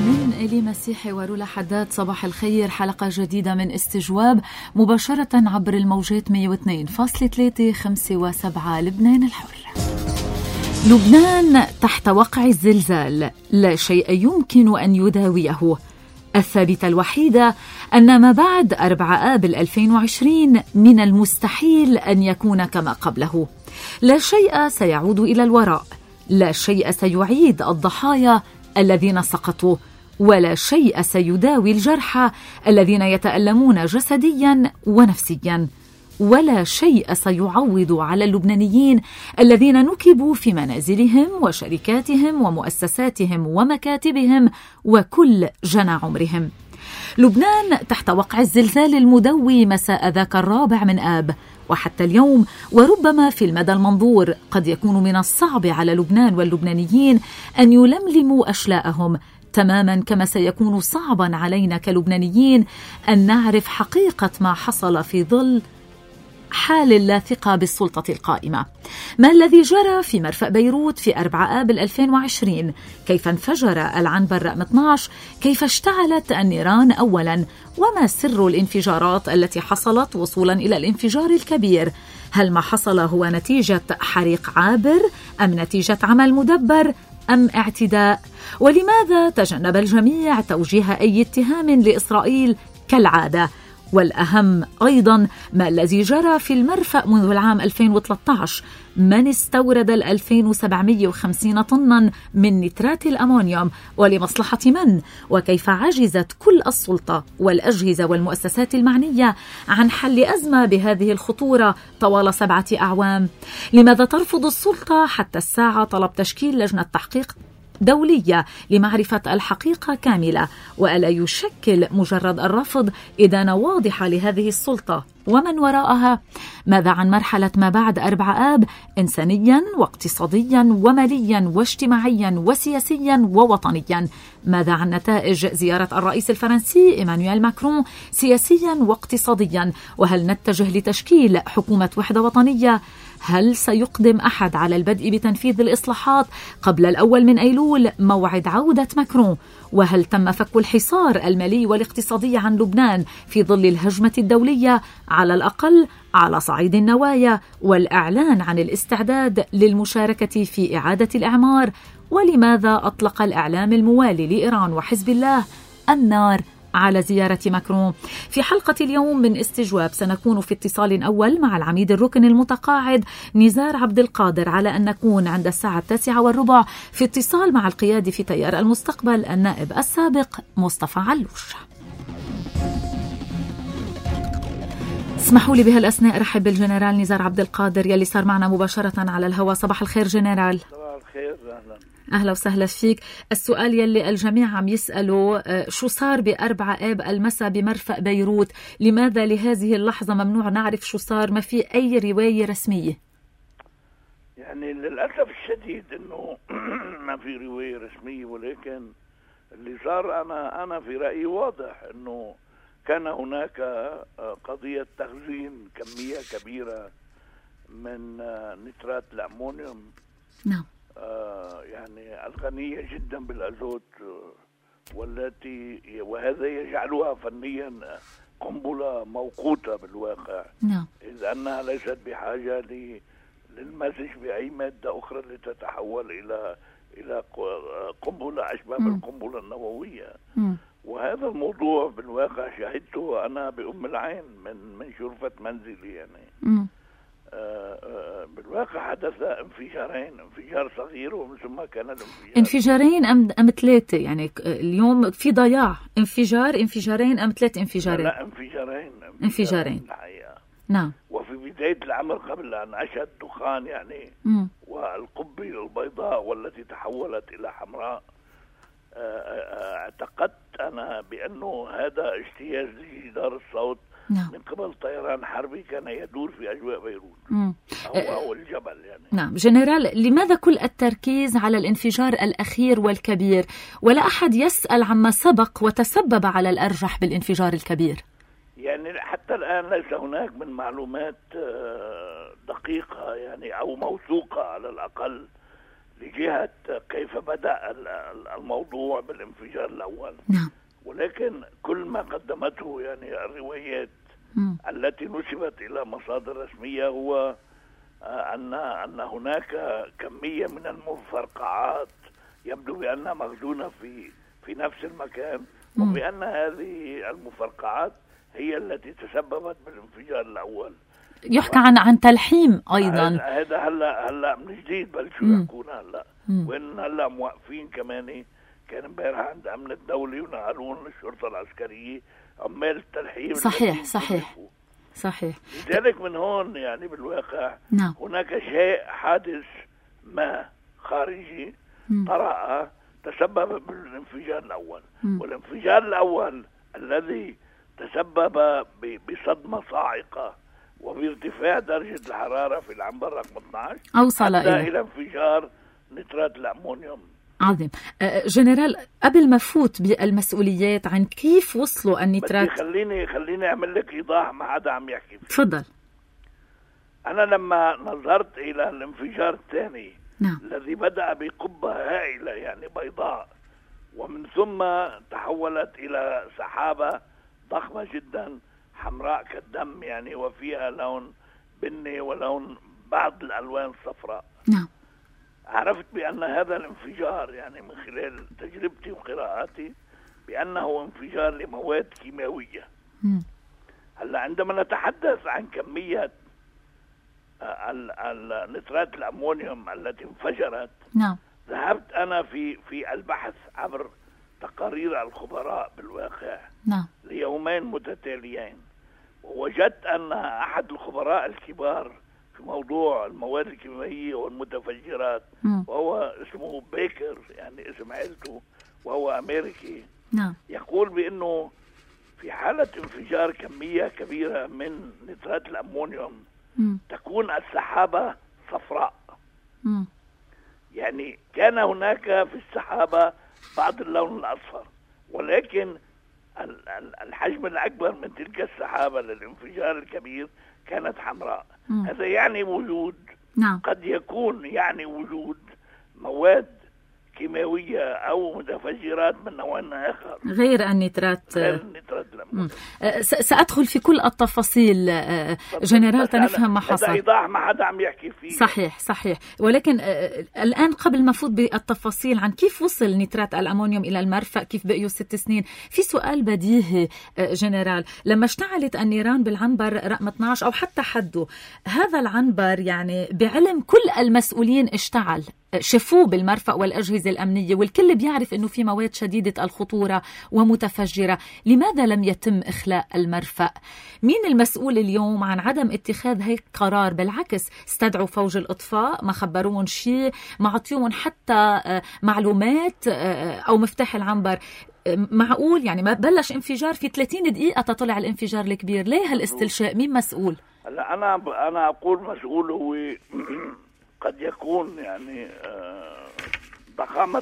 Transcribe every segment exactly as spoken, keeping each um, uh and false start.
من إلي مسيحي ورولا حداد. صباح الخير، حلقة جديدة من استجواب مباشرة عبر الموجات مية واثنين فاصلة ثلاثة خمسة وسبعة لبنان الحر. لبنان تحت وقع الزلزال، لا شيء يمكن أن يداويه. الثابتة الوحيدة أن ما بعد أربعة آب ألفين وعشرين من المستحيل أن يكون كما قبله. لا شيء سيعود إلى الوراء، لا شيء سيعيد الضحايا الذين سقطوا، ولا شيء سيداوي الجرحى الذين يتألمون جسديا ونفسيا، ولا شيء سيعوض على اللبنانيين الذين نكبوا في منازلهم وشركاتهم ومؤسساتهم ومكاتبهم وكل جنى عمرهم. لبنان تحت وقع الزلزال المدوي مساء ذاك الرابع من آب، وحتى اليوم وربما في المدى المنظور قد يكون من الصعب على لبنان واللبنانيين أن يلملموا أشلاءهم، تماما كما سيكون صعبا علينا كلبنانيين أن نعرف حقيقة ما حصل في ظل حال لا ثقة بالسلطة القائمة. ما الذي جرى في مرفأ بيروت في أربعة آب ألفين وعشرين؟ كيف انفجر العنبر رقم اثني عشر؟ كيف اشتعلت النيران أولا؟ وما سر الانفجارات التي حصلت وصولا إلى الانفجار الكبير؟ هل ما حصل هو نتيجة حريق عابر أم نتيجة عمل مدبر أم اعتداء؟ ولماذا تجنب الجميع توجيه أي اتهام لإسرائيل كالعادة؟ والأهم أيضا ما الذي جرى في المرفأ منذ العام ألفين وثلاثة عشر؟ من استورد ألفين وسبعمائة وخمسين طنا من نترات الأمونيوم ولمصلحة من؟ وكيف عجزت كل السلطة والأجهزة والمؤسسات المعنية عن حل أزمة بهذه الخطورة طوال سبعة أعوام؟ لماذا ترفض السلطة حتى الساعة طلب تشكيل لجنة تحقيق دولية لمعرفة الحقيقة كاملة؟ وألا يشكل مجرد الرفض إدانة واضحة لهذه السلطة ومن وراءها؟ ماذا عن مرحلة ما بعد أربعة آب إنسانيا واقتصاديا وماليا واجتماعيا وسياسيا ووطنيا؟ ماذا عن نتائج زيارة الرئيس الفرنسي إيمانويل ماكرون سياسيا واقتصاديا؟ وهل نتجه لتشكيل حكومة وحدة وطنية؟ هل سيقدم أحد على البدء بتنفيذ الإصلاحات قبل الأول من أيلول موعد عودة ماكرون؟ وهل تم فك الحصار المالي والاقتصادي عن لبنان في ظل الهجمة الدولية على الأقل على صعيد النوايا والإعلان عن الاستعداد للمشاركة في إعادة الإعمار؟ ولماذا أطلق الإعلام الموالي لإيران وحزب الله النار على زيارة ماكرون؟ في حلقة اليوم من استجواب سنكون في اتصال أول مع العميد الركن المتقاعد نزار عبد القادر، على أن نكون عند الساعة التاسعة والربع في اتصال مع القيادي في تيار المستقبل النائب السابق مصطفى علوش. اسمحوا لي بهالأثناء رحب بالجنرال نزار عبد القادر يلي صار معنا مباشرة على الهواء. صباح الخير جنرال. صباح الخير، أهلا. أهلا وسهلا فيك. السؤال يلي الجميع عم يسألوا، شو صار بأربعة آب المساء بمرفأ بيروت؟ لماذا لهذه اللحظة ممنوع نعرف شو صار؟ ما في أي رواية رسمية. يعني للأسف الشديد أنه ما في رواية رسمية، ولكن اللي صار أنا أنا في رأيي واضح أنه كان هناك قضية تخزين كمية كبيرة من نترات الأمونيوم. نعم. آه يعني الغنية جدا بالأزوت، والتي وهذا يجعلها فنيا قنبلة موقوتة بالواقع. نعم. إذ أنها ليست بحاجة للمزج بأي مادة أخرى لتتحول إلى إلى قنبلة أشبه بالقنبلة النووية. م. وهذا الموضوع بالواقع شاهدته أنا بأم العين من من شرفة منزلي. يعني م. آه آه بالواقع حدث انفجارين، انفجار صغير ومن ثم كان الانفجار انفجارين أم أم ثلاثة؟ يعني اليوم في ضياع. انفجار انفجارين أم ثلاث انفجارين؟ لا انفجارين انفجارين الحقيقة. نعم. وفي بداية الأمر قبل أن أشهد دخان يعني م. والقبة البيضاء والتي تحولت إلى حمراء، اعتقدت أنا بأنه هذا اجتياز لجدار الصوت. نعم. من قبل طيران حربي كان يدور في أجواء بيروت أو, أو الجبل. يعني نعم جنرال، لماذا كل التركيز على الانفجار الأخير والكبير ولا أحد يسأل عما سبق وتسبب على الأرجح بالانفجار الكبير؟ يعني حتى الآن ليس هناك من معلومات دقيقة يعني أو موثوقة على الأقل لجهة كيف بدأ الموضوع بالانفجار الأول. نعم. ولكن كل ما قدمته يعني الروايات م. التي نسبت إلى مصادر رسمية هو أن أن هناك كمية من المفرقعات يبدو بأنها مخزونة في في نفس المكان، وبأن هذه المفرقعات هي التي تسببت بالانفجار الأول. يحكى عن عن تلحيم أيضا. هذا هلا هلا من جديد بلشوا يحكون هلا، وإن هلا موقفين كمان. كان امبارح عند أمن الدولي ونقلون للشرطة العسكرية عمال التلحيم. صحيح صحيح كلفوا. صحيح. لذلك من هون يعني بالواقع نعم. هناك شيء حادث ما خارجي طرأ تسبب بالانفجار الأول. م. والانفجار الأول الذي تسبب بصدمة صاعقة وبارتفاع درجة الحرارة في العنبر رقم اثني عشر أوصل إلى إلى انفجار نترات الأمونيوم. عظيم. جنرال، قبل ما فوت بالمسؤوليات عن كيف وصلوا النترات، خليني خليني أعمل لك إيضاح ما حدا عم يحكي فيه. تفضل. أنا لما نظرت إلى الانفجار الثاني، نعم. الذي بدأ بقبة هائلة يعني بيضاء، ومن ثم تحولت إلى سحابة ضخمة جدا حمراء كالدم يعني، وفيها لون بني ولون بعض الألوان الصفراء. نعم. عرفت بأن هذا الانفجار يعني من خلال تجربتي وقراءاتي بأنه انفجار لمواد كيماوية. م. هلا عندما نتحدث عن كمية النترات الأمونيوم التي انفجرت، نعم. ذهبت أنا في في البحث عبر تقارير الخبراء بالواقع، نعم. ليومين متتاليين، ووجدت أن أحد الخبراء الكبار في موضوع المواد الكيميائية والمتفجرات، م. وهو اسمه بيكر يعني اسم عائلته، وهو أمريكي، نعم. يقول بأنه في حالة انفجار كمية كبيرة من نترات الأمونيوم م. تكون السحابة صفراء. م. يعني كان هناك في السحابة بعض اللون الأصفر، ولكن الحجم الأكبر من تلك السحابة للانفجار الكبير كانت حمراء. م. هذا يعني وجود، نعم. قد يكون يعني وجود مواد كيماوية أو متفجرات من نوع آخر غير النترات. غير النترات. سأدخل في كل التفاصيل جنرال تنفهم ما حصل. هذا إيضاح ما حدا عم يحكي فيه. صحيح صحيح. ولكن الآن قبل ما فوت بالتفاصيل عن كيف وصل نترات الأمونيوم إلى المرفأ، كيف بقيوا ست سنين، في سؤال بديهي جنرال. لما اشتعلت النيران بالعنبر رقم اثني عشر أو حتى حده، هذا العنبر يعني بعلم كل المسؤولين اشتعل، شافوه بالمرفأ والأجهزة الأمنية، والكل بيعرف أنه في مواد شديدة الخطورة ومتفجرة. لماذا لم يتم إخلاء المرفأ؟ مين المسؤول اليوم عن عدم اتخاذ هيك قرار؟ بالعكس استدعوا فوج الإطفاء، ما خبروهم شيء، ما عطيوهم حتى معلومات أو مفتاح العنبر. معقول يعني ما بلش انفجار في ثلاثين دقيقة تطلع الانفجار الكبير؟ ليه هالاستلشاء؟ مين مسؤول؟ هلا أنا أنا أقول مسؤول هو قد يكون يعني ضخامة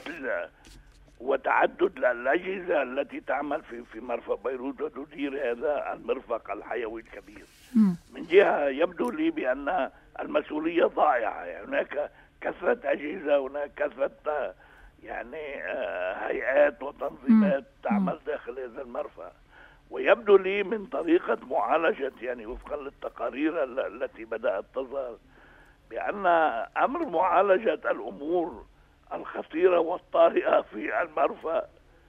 وتعدد الأجهزة التي تعمل في في مرفأ بيروت وتدير هذا المرفق الحيوي الكبير. م. من جهة يبدو لي بأن المسؤولية ضائعة، يعني هناك كثرة أجهزة، هناك كثرة يعني هيئات وتنظيمات م. تعمل داخل هذا المرفأ، ويبدو لي من طريقة معالجة يعني وفقا للتقارير التي بدأت تظهر بأن أمر معالجة الأمور الخطيرة والطارئة في المرفأ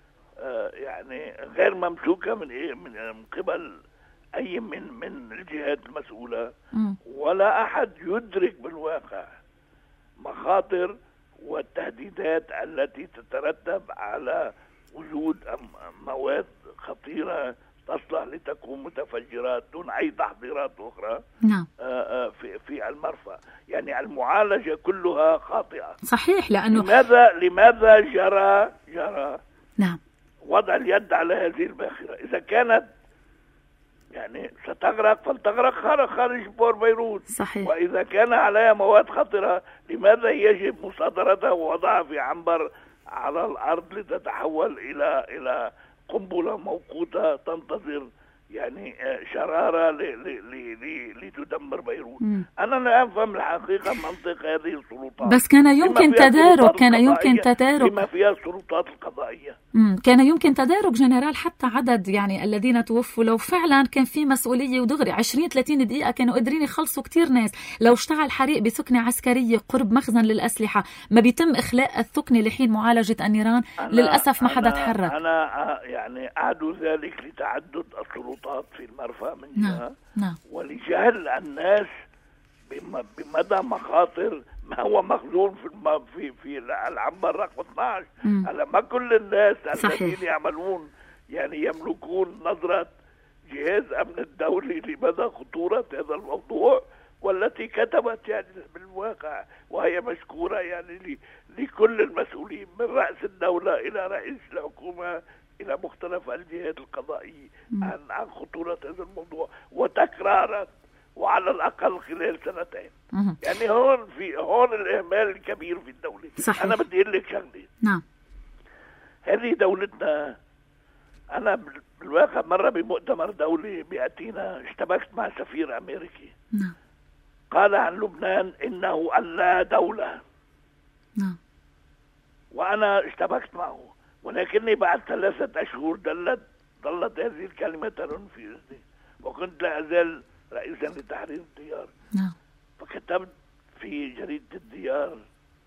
يعني غير ممسوكة من من قبل أي من من الجهات المسؤولة، ولا أحد يدرك بالواقع مخاطر والتهديدات التي تترتب على وجود مواد خطيرة تصلح لتكون متفجرات دون أي تحضيرات أخرى. نعم. في في المرفأ، يعني المعالجة كلها خاطئة. صحيح. لأنه لماذا لماذا جرى جرى نعم وضع اليد على هذه الباخرة؟ إذا كانت يعني ستغرق فلتغرق خارج بور بيروت. صحيح. وإذا كان عليها مواد خطرة لماذا يجب مصادرتها ووضعها في عنبر على الأرض لتتحول إلى إلى قنبلة موقوتة تنتظر يعني شرارة لتدمر بيروت. م. أنا لا أفهم الحقيقة منطق هذه السلطات، بس كان يمكن تدارك كان يمكن تدارك بما فيها السلطات القضائية. م. كان يمكن تدارك جنرال حتى عدد يعني الذين توفوا، لو فعلا كان في مسؤولية ودغري عشرين ثلاثين دقيقة كانوا قادرين يخلصوا كتير ناس. لو اشتعل حريق بسكنة عسكرية قرب مخزن للأسلحة ما بيتم إخلاء الثقنة لحين معالجة النيران، للأسف ما حدا تحرك. أنا يعني أعدو ذلك لتعدد السلطات في المرفأ من جهة، نعم. ولجهل الناس بمدى مخاطر ما هو مخزون في الم... في في العنبر رقم اثناشر. هلا ما كل الناس الذين يعملون يعني يملكون نظرة جهاز أمن الدولي لمدى خطورة هذا الموضوع، والتي كتبت يعني بالواقع وهي مشكورة يعني لكل المسؤولين من رأس الدولة إلى رئيس الحكومة إلى مختلف الجهات القضائية عن عن خطورة هذا الموضوع، وتكرارا وعلى الأقل خلال سنتين. مم. يعني هون في هون الإهمال الكبير في الدولة. صحيح. أنا بدي أقول لك شغلة. نعم. هذه دولتنا، أنا بالواقع مرة بمؤتمر دولي بأتينا اشتبكت مع سفير أمريكي. نعم. قال عن لبنان إنه اللا دولة. نعم. وأنا اشتبكت معه، ولكني بعد ثلاثة أشهر ظلت ظلت هذه الكلمة ترن في أذني، وكنت لا أزال رئيسا لتحرير الديار. نعم. فكتبت في جريدة الديار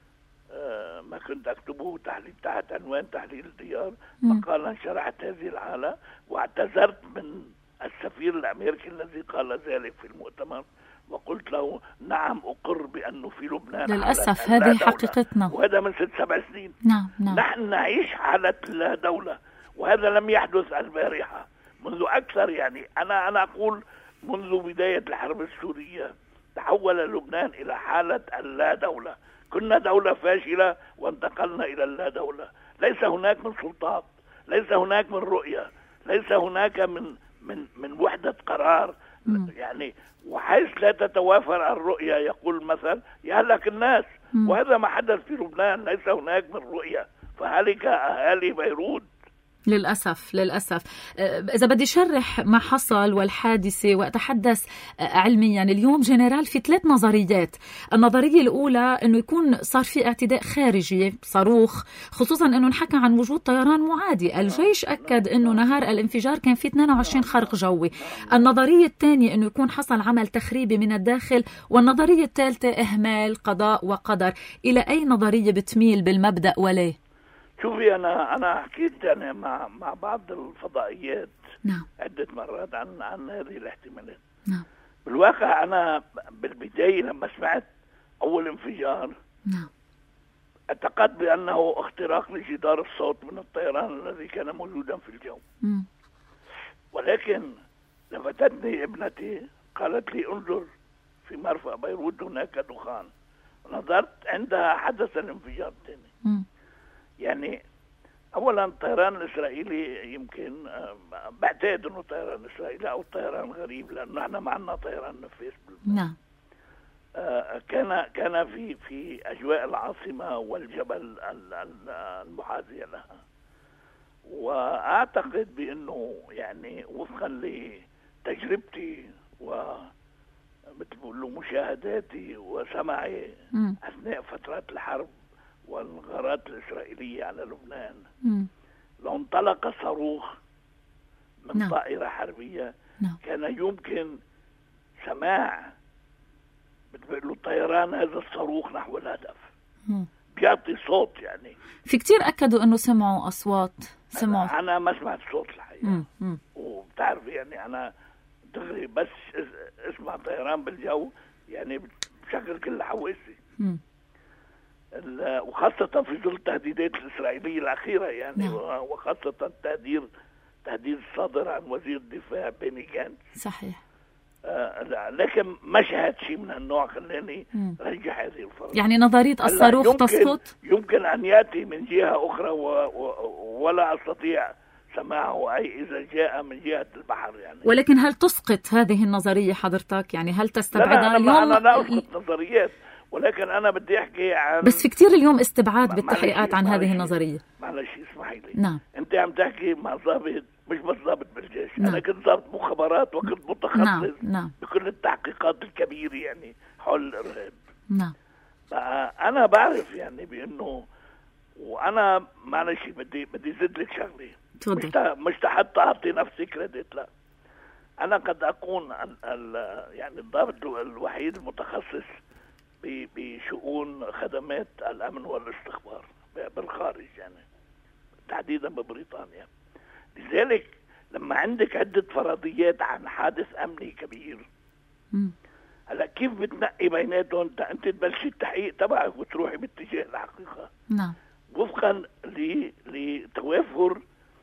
آه ما كنت أكتبه تحليل تحت عنوان تحليل الديار مقالا شرحت هذه الحالة، واعتذرت من السفير الأمريكي الذي قال ذلك في المؤتمر، وقلت له نعم أقر بأنه في لبنان للأسف هذه حقيقتنا، وهذا من ست سبع سنين. نعم. نعم. نحن نعيش حالة لا دولة، وهذا لم يحدث البارحة، منذ أكثر يعني أنا أنا أقول منذ بداية الحرب السورية تحول لبنان إلى حالة اللا دولة. كنا دولة فاشلة وانتقلنا إلى اللا دولة. ليس هناك من سلطات، ليس هناك من رؤية، ليس هناك من من من وحدة قرار. م. يعني وحيث لا تتوافر الرؤية يقول مثلا يهلك الناس. م. وهذا ما حدث في لبنان، ليس هناك من رؤية فهلك أهالي بيروت. للأسف للأسف. إذا بدي شرح ما حصل والحادثة وأتحدث علميا، اليوم جنرال في ثلاث نظريات. النظرية الأولى أنه يكون صار في اعتداء خارجي صاروخ، خصوصا أنه نحكى عن وجود طيران معادي. الجيش أكد أنه نهار الانفجار كان في اثنين وعشرين خرق جوي. النظرية الثانية أنه يكون حصل عمل تخريبي من الداخل، والنظرية الثالثة إهمال قضاء وقدر. إلى أي نظرية بتميل بالمبدأ وليه؟ شوفي أنا أنا حكيت يعني مع مع بعض الفضائيات نعم. عدة مرات عن عن هذه الاحتمالات. نعم. بالواقع أنا بالبداية لما سمعت أول انفجار نعم. اعتقدت بأنه اختراق لجدار الصوت من الطيران الذي كان موجودا في الجو. م. ولكن لفتتني ابنتي قالت لي انظر في مرفأ بيروت هناك دخان. نظرت عندها حدث الانفجار الثاني. يعني اولا الطيران الاسرائيلي يمكن بعتقد انه طيران اسرائيلي او طيران غريب، لانه نحن ما عندنا طيران نفاث. نعم. آه كان كان في في اجواء العاصمه والجبل المحاذيه لها، واعتقد بانه يعني وفقا لتجربتي و مثل بقول مشاهداتي وسمعي م. اثناء فترات الحرب والغارات الإسرائيلية على لبنان، م. لو انطلق صاروخ من no. طائرة حربية no. كان يمكن سماع بتقول طيران هذا الصاروخ نحو الهدف. م. بيعطي صوت. يعني في كتير أكدوا أنه سمعوا أصوات. سمعوا. أنا, أنا ما سمعت صوت الحقيقة. م. م. وبتعرف يعني أنا دغري بس اسمع طيران بالجو يعني بشكل كل حواسي، وخاصة في ظل التهديدات الإسرائيلية الأخيرة يعني نعم. وخاصة التهديد تهديد الصادر عن وزير الدفاع بيني جانتس. صحيح. آه لكن ما شاهد شيء من النوع خلاني رجح هذه الفرصة. يعني نظرية الصاروخ يمكن تسقط؟ يمكن أن يأتي من جهة أخرى و و ولا أستطيع سماعه أي إذا جاء من جهة البحر يعني. ولكن هل تسقط هذه النظرية حضرتك؟ يعني هل تستبعدها اليوم؟ لا أنا لا أسقط نظريات، ولكن أنا بدي أحكي عن بس في كتير اليوم استبعاد بالتحقيقات عن هذه النظرية. معلش اسمحي لي. نعم. أنت عم تحكي مع ضابط مش بس ضابط بالجيش. نعم. أنا كنت ضابط مخابرات وكنت متخصص نعم. نعم. بكل التحقيقات الكبيرة يعني حول الإرهاب. نعم. أنا بعرف يعني بأنه، وأنا معلش بدي بدي زد لك شغلة، مش مش حتى أعطي نفسي كريدت، لا، أنا قد أكون ال ال يعني الضابط الوحيد المتخصص بشؤون خدمات الأمن والاستخبار بالخارج، يعني تحديدا ببريطانيا. لذلك لما عندك عدة فرضيات عن حادث أمني كبير، هلا كيف بتنقي بيناتهم؟ أنت تبلشي التحقيق تبعك وتروحي باتجاه الحقيقة. نعم. وفقا لتوافر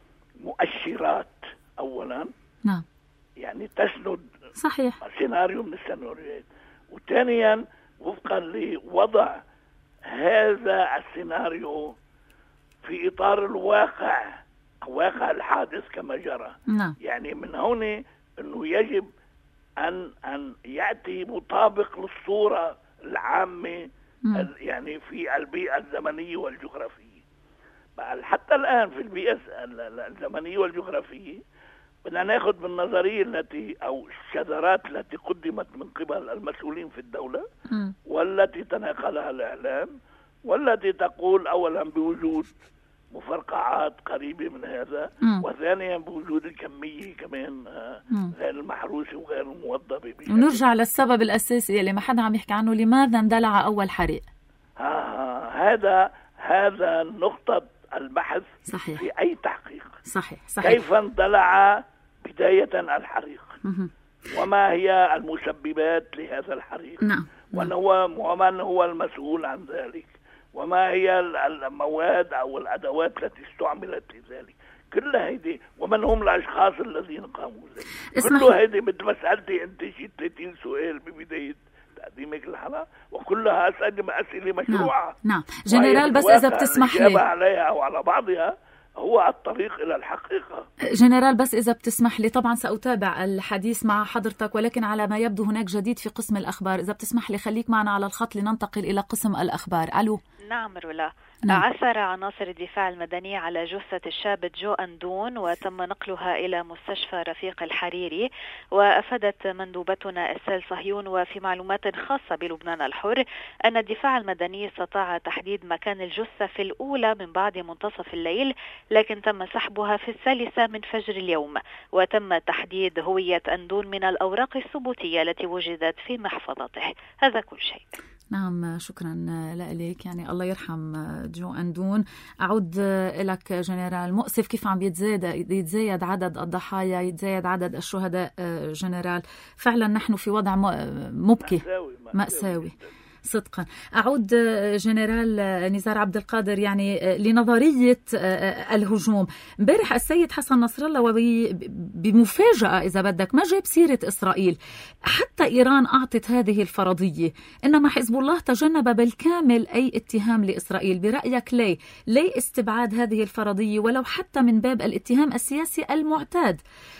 مؤشرات أولا، نعم، يعني تسند صحيح سيناريو من السيناريوهات، وثانيا وفقا لوضع هذا السيناريو في إطار الواقع، واقع الحادث كما جرى. نعم. يعني من هون أنه يجب أن أن يأتي مطابق للصورة العامة يعني في البيئة الزمنية والجغرافية. حتى الآن في البيئة الزمنية والجغرافية بدنا ناخذ بالنظرية التي أو الشذرات التي قدمت من قبل المسؤولين في الدولة، م. والتي تناقلها الإعلام، والتي تقول أولا بوجود مفرقعات قريبة من هذا، م. وثانيا بوجود الكمية كمان غير المحروسة وغير الموظفة. ونرجع للسبب الأساسي اللي ما حدا عم يحكي عنه، لماذا اندلع أول حريق؟ آه هذا هذا نقطة البحث. صحيح. في أي تحقيق. صحيح. صحيح. كيف اندلع بداية الحريق؟ م- وما هي المسببات لهذا الحريق؟ نعم. ومن هو ومن هو المسؤول عن ذلك؟ وما هي المواد أو الأدوات التي استعملت لذلك؟ كل هذه، ومن هم الأشخاص الذين قاموا بذلك؟ كل هذه مثل ما سألتي أنت شيء ثلاثين سؤال ببداية تقديمك الحلقة، وكلها أسئلة أسئلة مشروعة. نعم. نعم. جنرال بس إذا بتسمح لي، الإجابة عليها أو على بعضها هو الطريق إلى الحقيقة. جنرال بس إذا بتسمح لي، طبعا سأتابع الحديث مع حضرتك، ولكن على ما يبدو هناك جديد في قسم الأخبار. إذا بتسمح لي خليك معنا على الخط لننتقل إلى قسم الأخبار. ألو. نعم رولا. نعم. عثر عناصر الدفاع المدني على جثة الشاب جو أندون وتم نقلها إلى مستشفى رفيق الحريري. وأفادت مندوبتنا السيل صهيون وفي معلومات خاصة بلبنان الحر أن الدفاع المدني استطاع تحديد مكان الجثة في الأولى من بعد منتصف الليل، لكن تم سحبها في الثالثة من فجر اليوم، وتم تحديد هوية أندون من الأوراق الثبوتية التي وجدت في محفظته. هذا كل شيء. نعم، شكرا لك. يعني الله يرحم جو أندون. أعود لك جنرال. مؤسف كيف عم يتزايد يتزايد عدد الضحايا، يتزايد عدد الشهداء. جنرال فعلا نحن في وضع مبكي مأساوي صدقا. أعود جنرال نزار عبد القادر يعني لنظرية الهجوم. امبارح السيد حسن نصر الله بمفاجأة إذا بدك ما جاب سيرة إسرائيل، حتى إيران أعطت هذه الفرضية، إنما حزب الله تجنب بالكامل أي اتهام لإسرائيل. برأيك ليه؟ ليه استبعاد هذه الفرضية ولو حتى من باب الاتهام السياسي المعتاد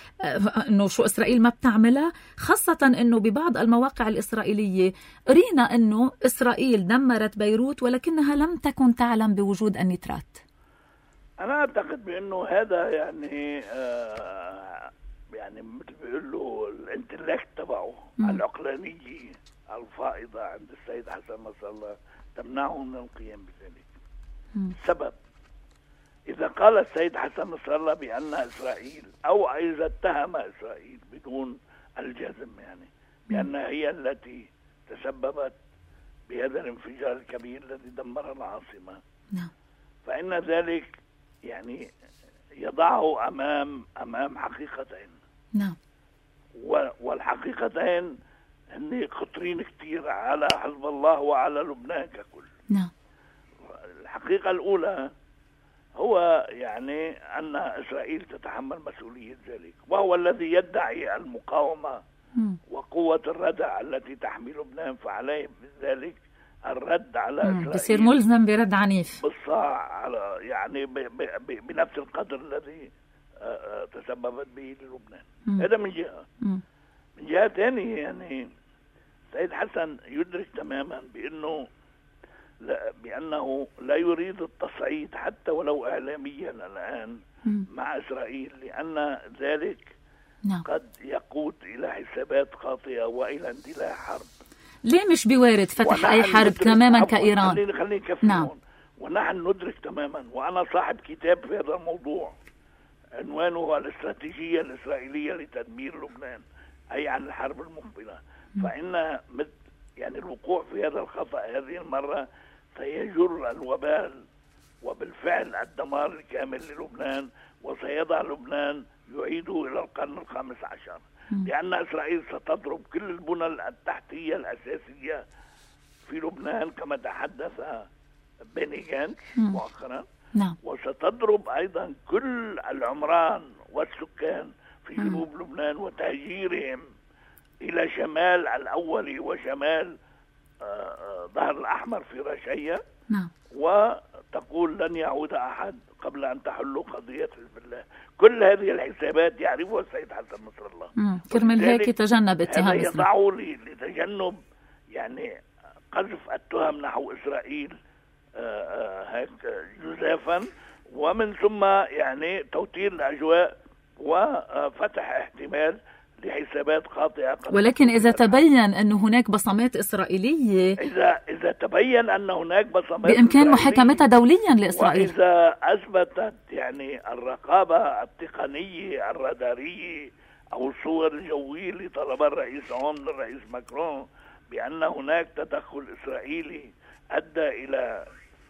انه شو اسرائيل ما بتعملها، خاصة انه ببعض المواقع الاسرائيلية قرينا انه اسرائيل دمرت بيروت ولكنها لم تكن تعلم بوجود النترات؟ انا اعتقد بانه هذا يعني آه يعني مثل بيقولوا الانتلكت تبعه، العقلانية الفائضة عند السيد حسن نصر الله تمنعه من القيام بذلك. م. سبب إذا قال السيد حسن نصر الله بأن إسرائيل أو إذا اتهم إسرائيل بدون الجزم يعني بأنها هي التي تسببت بهذا الانفجار الكبير الذي دمر العاصمة، فإن ذلك يعني يضعه أمام أمام حقيقتين. نعم. والحقيقتين هن خطرين كتير على حزب الله وعلى لبنان ككل. نعم. الحقيقة الأولى هو يعني أن إسرائيل تتحمل مسؤولية ذلك، وهو الذي يدعي المقاومة م. وقوة الردع التي تحمي لبنان، فعليه بذلك الرد على م. إسرائيل. بصير ملزم برد عنيف بالصاع على يعني ب ب ب بنفس القدر الذي تسببت به للبنان. م. هذا من جهة. م. من جهة ثانية يعني سيد حسن يدرك تماما بأنه بأنه لا يريد التصعيد حتى ولو إعلاميا الآن مع إسرائيل، لأن ذلك نعم. قد يقود إلى حسابات خاطئة وإلى اندلاع حرب. ليه مش بوارد فتح أي حرب تماما كإيران؟ خليني خليني نعم. ونحن ندرك تماما، وأنا صاحب كتاب في هذا الموضوع عنوانه الاستراتيجية الإسرائيلية لتدمير لبنان، أي عن الحرب المقبلة. فإن يعني الوقوع في هذا الخطأ هذه المرة سيجر الوبال وبالفعل الدمار الكامل للبنان، وسيضع لبنان يعيده إلى القرن الخامس عشر، لأن إسرائيل ستضرب كل البنى التحتية الأساسية في لبنان كما تحدث بيني جانتس مؤخرا. نعم. وستضرب أيضا كل العمران والسكان في جنوب لبنان وتهجيرهم إلى شمال الأولي وشمال ظهر الأحمر في رشية. نعم. وتقول لن يعود أحد قبل أن تحل قضية حزب الله. كل هذه الحسابات يعرفها السيد حسن نصر الله. كرمال هيك تجنب اتهام إسرائيل. يضعوا لتجنب يعني قذف التهم نحو إسرائيل هيك جزافا، ومن ثم يعني توتير الأجواء وفتح احتمال لحسابات خاطئة. ولكن إذا تبين أن هناك بصمات إسرائيلية، إذا إذا تبين أن هناك بصمات بإمكان محاكمتها دوليا لإسرائيل، وإذا أثبتت يعني الرقابة التقنية الرادارية أو الصور الجوية اللي طلبها الرئيس عون للرئيس ماكرون بأن هناك تدخل إسرائيلي أدى إلى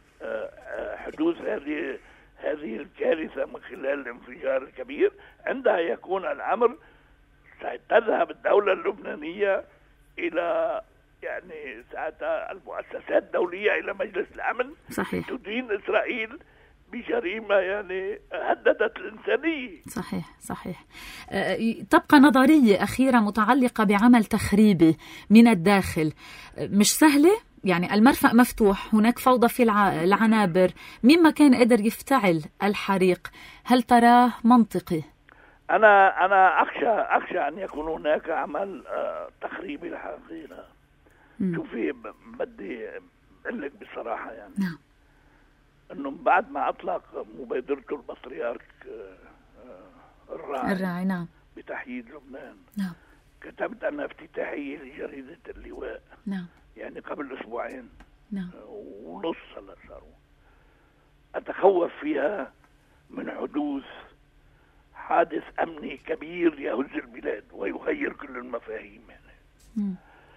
حدوث هذه هذه الكارثة من خلال الانفجار الكبير، عندها يكون الأمر ستذهب الدولة اللبنانية إلى يعني ساعتها المؤسسات الدولية إلى مجلس الأمن. صحيح. تدين إسرائيل بجريمة يعني هددت الإنسانية. صحيح صحيح. تبقى نظرية أخيرة متعلقة بعمل تخريبي من الداخل، مش سهلة يعني. المرفأ مفتوح، هناك فوضى في العنابر، مما كان قادر يفتعل الحريق، هل تراه منطقي؟ أنا أنا أخشى أخشى أن يكون هناك عمل تخريبي الحقيقة. شوفي بدي أقول لك بصراحة يعني نعم. إنه بعد ما أطلق مبادرته البطريرك الراعي, الراعي نعم. بتحييد لبنان، نعم. كتبت أنا افتتاحية لجريدة اللواء، نعم. يعني قبل أسبوعين نعم. ونص هلا صاروا. أتخوف فيها من حدوث حادث أمني كبير يهز البلاد ويغير كل المفاهيم يعني.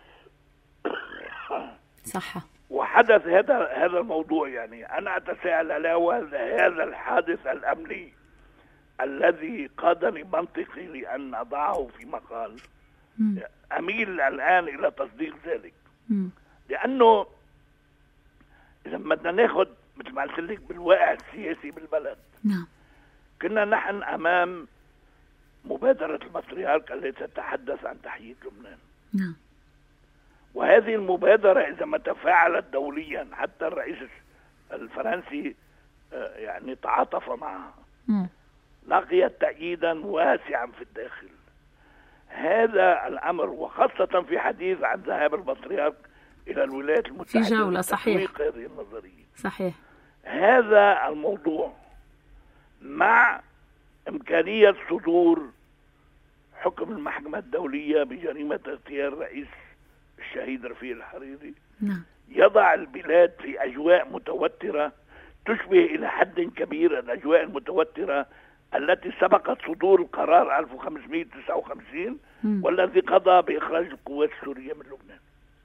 صح. وحدث هذا هذا الموضوع يعني أنا أتساءل على هذا الحادث الأمني الذي قادني منطقي لأن أضعه في مقال. مم. أميل الآن إلى تصديق ذلك. مم. لأنه إذا بدنا ناخذ مثل ما قلت لك بالواقع السياسي بالبلد. نعم. كنا نحن أمام مبادرة البطريرك التي تتحدث عن تحييد لبنان. نعم. وهذه المبادرة إذا ما تفاعلت دوليا، حتى الرئيس الفرنسي يعني تعاطف معها، لقيت تأييدا واسعا في الداخل. هذا الأمر وخاصة في حديث عن ذهاب البطريرك إلى الولايات المتحدة في جولة. صحيح. هذه النظرية. صحيح. هذا الموضوع مع إمكانية صدور حكم المحكمة الدولية بجريمة اغتيال رئيس الشهيد رفيق الحريري. نعم. يضع البلاد في أجواء متوترة تشبه إلى حد كبير الأجواء المتوترة التي سبقت صدور القرار ألف وخمسمائة وتسعة وخمسين م. والذي قضى بإخراج القوات السورية من لبنان.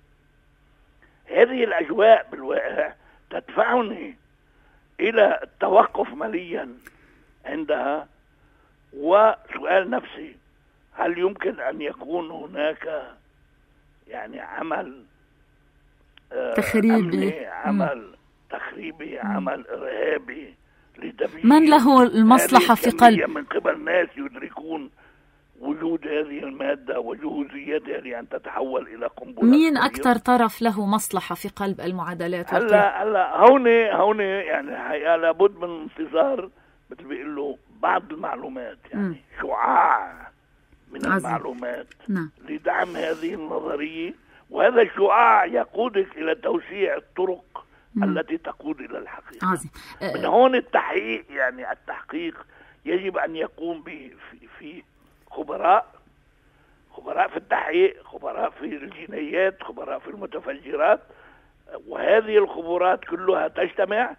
هذه الأجواء بالواقع تدفعني إلى التوقف مليا عندها وسؤال نفسي: هل يمكن أن يكون هناك يعني عمل تخريبي، عمل م. تخريبي، عمل إرهابي لتفجير من له المصلحة في قلب من قبل ناس يدركون وجود هذه المادة وجهوزيتها لأن تتحول إلى قنبلة؟ مين أكثر طرف له مصلحة في قلب المعادلات؟ هلا هلا هون هون يعني الحقيقة لابد من انتظار مثل بيقول له بعض المعلومات، يعني م. شعاع من عزيز. المعلومات نعم. لدعم هذه النظرية، وهذا الشعاع يقودك إلى توسيع الطرق التي تقود إلى الحقيقة. عظيم. من هون التحقيق، يعني التحقيق يجب أن يقوم به في, في خبراء خبراء في التحقيق، خبراء في الجنايات، خبراء في المتفجرات، وهذه الخبرات كلها تجتمع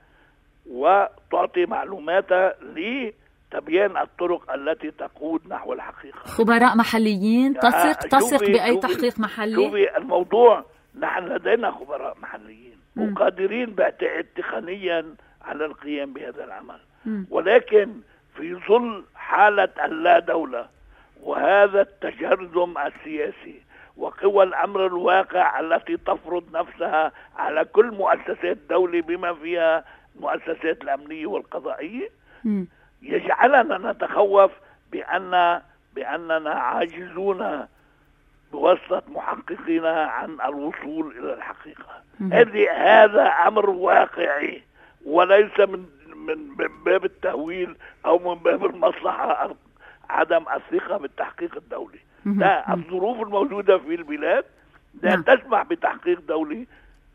وتعطي معلوماتها لتبيان الطرق التي تقود نحو الحقيقة. خبراء محليين تثق تثق بأي تحقيق محلي؟ شوفي الموضوع، نحن لدينا خبراء محليين وقادرين بعتقد تقنيا على القيام بهذا العمل، م. ولكن في ظل حالة اللا دولة وهذا التجرذم السياسي وقوى الأمر الواقع التي تفرض نفسها على كل مؤسسات الدولة بما فيها المؤسسات الأمنية والقضائية، م. يجعلنا نتخوف بأن بأننا عاجزون بواسطة محققينا عن الوصول إلى الحقيقة. هذه هذا أمر واقعي وليس من من باب التهويل أو من باب المصلحة عدم الثقة بالتحقيق الدولي. لا، الظروف الموجودة في البلاد لا تسمح بتحقيق دولي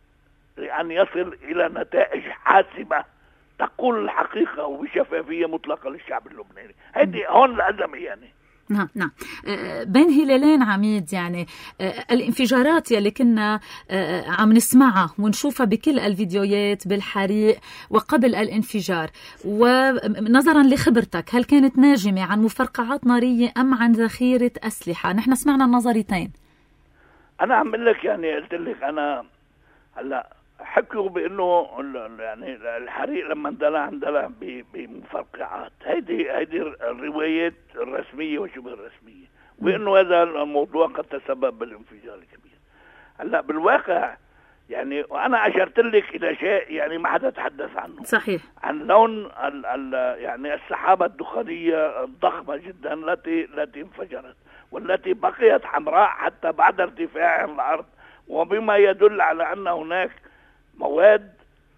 لأن يصل إلى نتائج حاسمة تقول الحقيقة وبشفافية مطلقة للشعب اللبناني. هذه هون الأزمة يعني. نعم نعم بين هلالين عميد، يعني الانفجارات يلي كنا عم نسمعها ونشوفها بكل الفيديوهات بالحريق وقبل الانفجار، ونظرا لخبرتك هل كانت ناجمة عن مفرقعات نارية أم عن ذخيرة أسلحة؟ نحن سمعنا النظريتين. أنا عم أقول لك، يعني قلت لك أنا هلا حكوا بانه يعني الحريق لما اندلع اندلع بمفرقعات. هيدي هيدي الروايات الرسميه وشبه الرسميه، وانه هذا الموضوع قد تسبب بالانفجار الكبير. هلا بالواقع يعني وانا اشرت لك الى شيء يعني ما حدا تحدث عنه. صحيح. عن لون ال ال يعني السحابه الدخانيه الضخمه جدا التي التي انفجرت والتي بقيت حمراء حتى بعد ارتفاعها عن الارض، وبما يدل على ان هناك مواد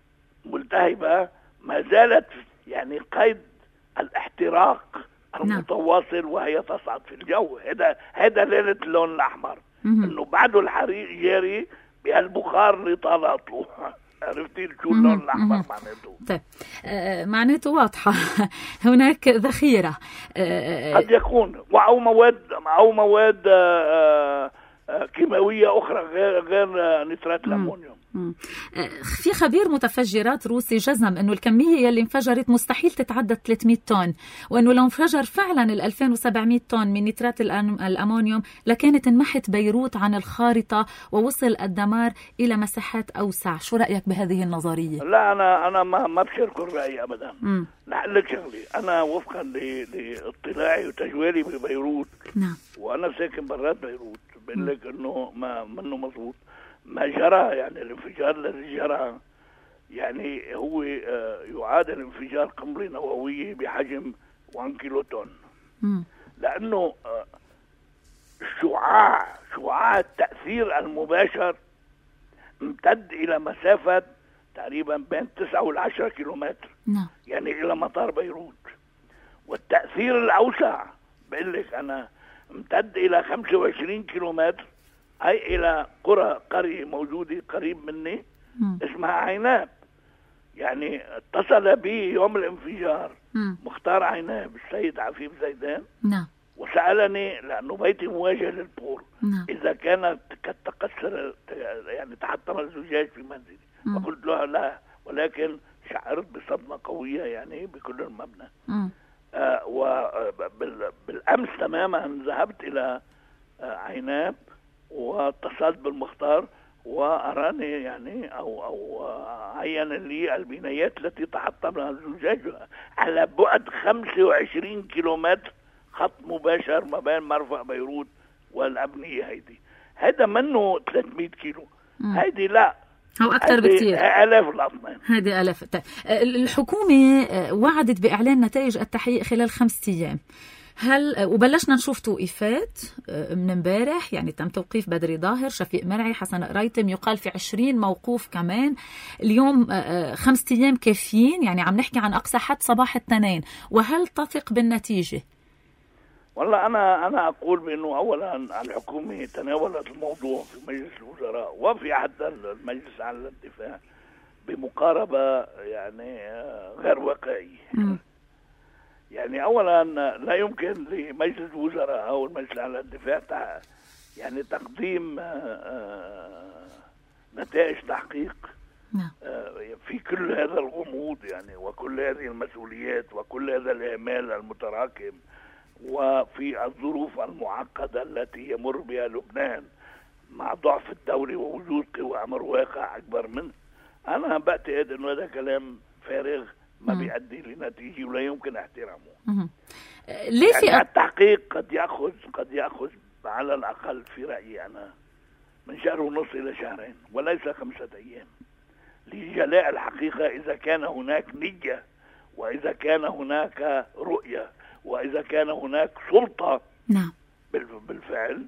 ملتهبة ما زالت يعني قيد الاحتراق المتواصل وهي تصعد في الجو. هذا هذا ليلة اللون الأحمر، إنه بعده الحريق جاري بهالبخار اللي طالعته. عرفتي شو اللون الأحمر معناته؟ طيب آه معناته واضحة. هناك ذخيرة آه قد يكون أو مواد أو مواد آه آه كيماوية أخرى غير غير نترات الأمونيوم. في خبير متفجرات روسي جزم انه الكميه اللي انفجرت مستحيل تتعدى ثلاثمئة طن، وانه لو انفجر فعلا ال ألفين وسبعمئة طن من نترات الامونيوم لكانت انمحت بيروت عن الخارطه ووصل الدمار الى مساحات اوسع. شو رايك بهذه النظريه؟ لا انا انا ما ما بشارك الراي ابدا. لحق لك شغلي، انا وفقا لاطلاعي وتجوالي ببيروت، نعم، وانا ساكن برات بيروت، بقول لك انه ما منه مضبوط ما جرى. يعني الانفجار الذي جرى يعني هو يعادل انفجار قنبلة نووية بحجم واحد كيلو طن، لأنه شعاع شعاع التأثير المباشر امتد إلى مسافة تقريبا بين تسعة والعشرة كيلومتر، يعني إلى مطار بيروت. والتأثير الأوسع بقول لك أنا امتد إلى خمسة وعشرين كيلومتر، أي إلى قرى قرية موجودة قريب مني م. اسمها عيناب. يعني اتصل بي يوم الانفجار م. مختار عيناب السيد عفيف زيدان، نعم، وسألني لأنه بيتي مواجه للبور، نعم، إذا كانت قد تكسر يعني تحطم الزجاج في منزلي، فقلت له لا، ولكن شعرت بصدمة قوية يعني بكل المبنى. آه وبالأمس تماما ذهبت إلى آه عيناب واتصلت بالمختار وأراني يعني أو أو عين لي البنايات التي تحطمها الزجاج على بعد خمسة وعشرين كيلومتر، خط مباشر ما بين مرفأ بيروت والأبنية. هيدي هذا منه ثلاثمئة كيلو، هيدي لا أو أكثر بكثير، آلاف الأطنان. هذه آلاف. الحكومة وعدت بإعلان نتائج التحقيق خلال خمسة أيام. هل وبلشنا نشوف توقيفات من امبارح؟ يعني تم توقيف بدري ظاهر، شفيق مرعي، حسن قريتم، يقال في عشرين موقوف كمان. اليوم خمسة أيام كافيين؟ يعني عم نحكي عن أقصى حد صباح الاثنين، وهل تثق بالنتيجة؟ والله أنا أنا أقول بأنه أولا الحكومة تناولت الموضوع في مجلس الوزراء وفي حتى المجلس على الدفاع بمقاربة يعني غير واقعية. يعني أولا لا يمكن لمجلس الوزراء أو المجلس الأعلى للدفاع يعني تقديم نتائج تحقيق في كل هذا الغموض يعني وكل هذه المسؤوليات وكل هذا الإهمال المتراكم وفي الظروف المعقدة التي يمر بها لبنان مع ضعف الدولة ووجود قوى أمر واقع أكبر منه. أنا بعتقد أنه هذا كلام فارغ ما بيؤدي لنتيجة ولا يمكن احترامه. ليه في يعني التحقيق قد يأخذ قد يأخذ على الأقل في رأيي أنا من شهر ونص إلى شهرين وليس خمسة أيام لجلاء الحقيقة إذا كان هناك نية وإذا كان هناك رؤية وإذا كان هناك سلطة. نعم. بالفعل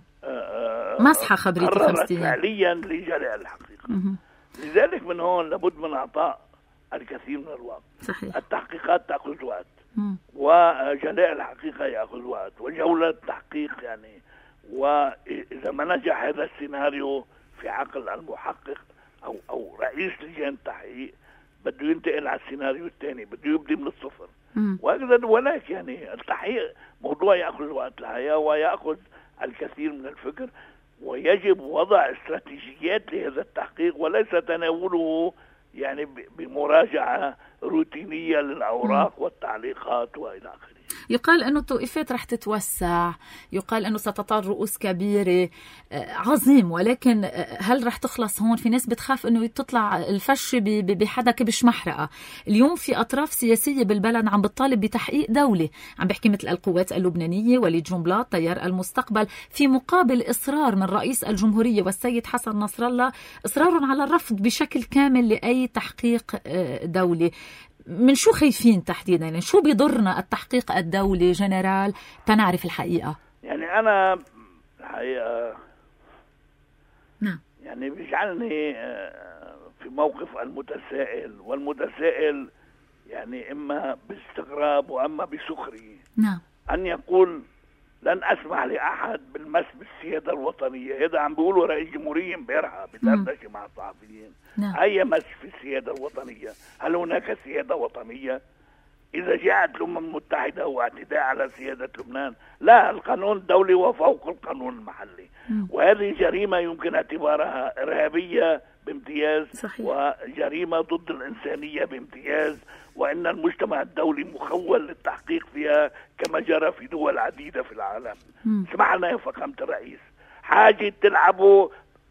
مسحة خبرية قررت فعليا لجلاء الحقيقة. مم. لذلك من هون لابد من إعطاء الكثير من الوقت. صحيح. التحقيقات تأخذ وقت مم. وجلاء الحقيقة يأخذ وقت وجولة التحقيق يعني وإذا ما نجح هذا السيناريو في عقل المحقق أو أو رئيس لجان التحقيق بده ينتقل على السيناريو الثاني بده يبدي من الصفر. وهكذا ولك يعني التحقيق موضوع يأخذ وقت الحياة ويأخذ الكثير من الفكر ويجب وضع استراتيجيات لهذا التحقيق وليس تناوله يعني بمراجعة روتينية للأوراق م. والتعليقات وإلى آخره. يقال أنه الطائفات رح تتوسع، يقال أنه ستطال رؤوس كبيرة، عظيم، ولكن هل رح تخلص هون؟ في ناس بتخاف أنه تطلع الفش بحدا كبش محرقة. اليوم في أطراف سياسية بالبلد عم بتطالب بتحقيق دولة، عم بحكي مثل القوات اللبنانية، وليد جنبلاط، تيار المستقبل، في مقابل إصرار من رئيس الجمهورية والسيد حسن نصر الله إصرار على الرفض بشكل كامل لأي تحقيق دولة. من شو خايفين تحديدا؟ يعني شو بيضرنا التحقيق الدولي جنرال تنعرف الحقيقة؟ يعني أنا الحقيقة نعم يعني بيجعلني في موقف المتسائل، والمتسائل يعني إما باستغراب وأما بسخرية. نعم. أن يقول لن أسمح لأحد بالمس بالسيادة الوطنية. هذا عم بيقولوا رئيس الجمهورية امبارحة بدردشة مع الصحفيين. نعم. أي مس في السيادة الوطنية؟ هل هناك سيادة وطنية؟ إذا جاءت الأمم المتحدة واعتداء على سيادة لبنان، لا، القانون الدولي وفوق القانون المحلي. م. وهذه جريمة يمكن اعتبارها إرهابية بامتياز. صحيح. وجريمة ضد الإنسانية بامتياز، وإن المجتمع الدولي مخول للتحقيق فيها كما جرى في دول عديدة في العالم. م. اسمح لنا يا فخامة الرئيس، حاجة تلعبوا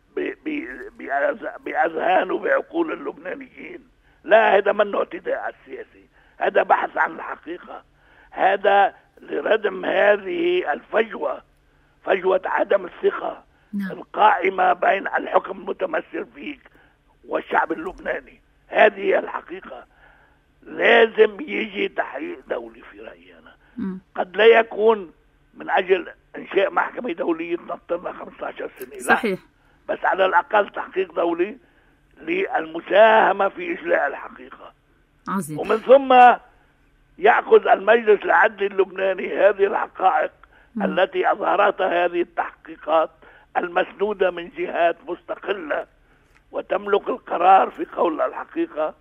بأذهان وبعقول اللبنانيين. لا، هذا منه اعتداء على السياسي، هذا بحث عن الحقيقة، هذا لردم هذه الفجوة، فجوة عدم الثقة نعم. القائمة بين الحكم المتمثل فيك والشعب اللبناني. هذه هي الحقيقة. لازم يجي تحقيق دولي في رأيي أنا. م. قد لا يكون من أجل إنشاء محكمة دولية تنطلنا خمسة عشر سنة، صحيح. لا، بس على الأقل تحقيق دولي للمساهمة في إجلاء الحقيقة. عظيم. ومن ثم يأخذ المجلس العدلي اللبناني هذه الحقائق م. التي أظهرتها هذه التحقيقات المسنودة من جهات مستقلة وتملك القرار في قول الحقيقة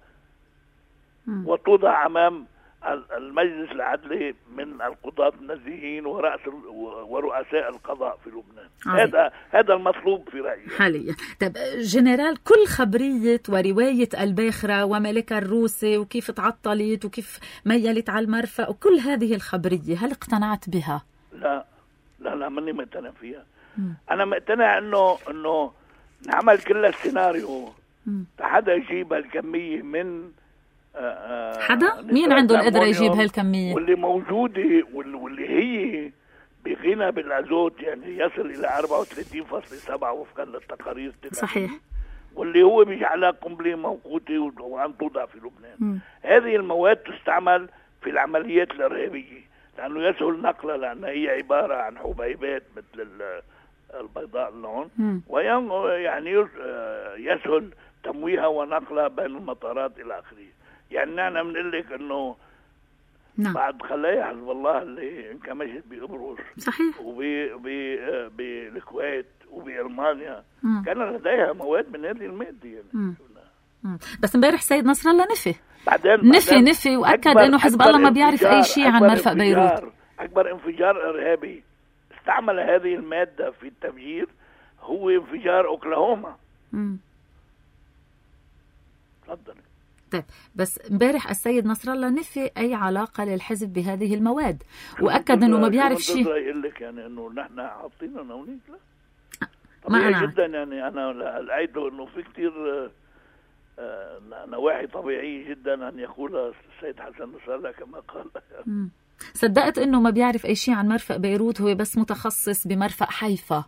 م. وتوضع أمام المجلس العدلي من القضاة النزيهين ورأس ورؤساء القضاء في لبنان. عظيم. هذا هذا المطلوب في رأيي حاليا. طب جنرال، كل خبرية ورواية الباخرة وملكة الروسي وكيف تعطلت وكيف ميلت على المرفأ وكل هذه الخبرية، هل اقتنعت بها؟ لا لا لا ماني مقتنع فيها. م. أنا مقتنع إنه إنه نعمل كل السيناريو حدا يجيب الكمية من حدا؟ مين عنده القدرة يجيب هالكمية؟ واللي موجودة واللي هي بغنى بالازوت يعني يصل الى أربعة وثلاثين فاصلة سبعة وفقا للتقارير. صحيح. واللي هو بيجعلها قنبلة موقوتة وعم توضع في لبنان. م. هذه المواد تستعمل في العمليات الإرهابية لأنه يسهل نقلها، لأن هي عبارة عن حبيبات مثل البيضاء اللون، ويعني يسهل تمويهها ونقلها بين المطارات إلى آخره. يعني نحن بنقول لك إنه نعم. بعد خلايا حزب الله اللي انكمشت بقبرص صحيح وبالكويت وبألمانيا كان لديها مواد من هذه المادة يعني. بس امبارح سيد نصر الله نفي بعدين نفي بعدين نفي وأكد أنه حزب الله ما بيعرف أي شيء عن مرفأ بيروت. أكبر انفجار إرهابي استعمل هذه المادة في التفجير هو انفجار أوكلاهوما. تفضل. طيب بس امبارح السيد نصر الله نفي أي علاقة للحزب بهذه المواد وأكد أنه ما بيعرف شيء. يقول لك يعني أنه نحن حاطيننا نونيك. لا طبيعي جدا يعني أنا لقيت أنه في كتير نواحي طبيعية جدا أن يقول السيد حسن نصر الله كما قال. صدقت أنه ما بيعرف أي شيء عن مرفأ بيروت، هو بس متخصص بمرفأ حيفا.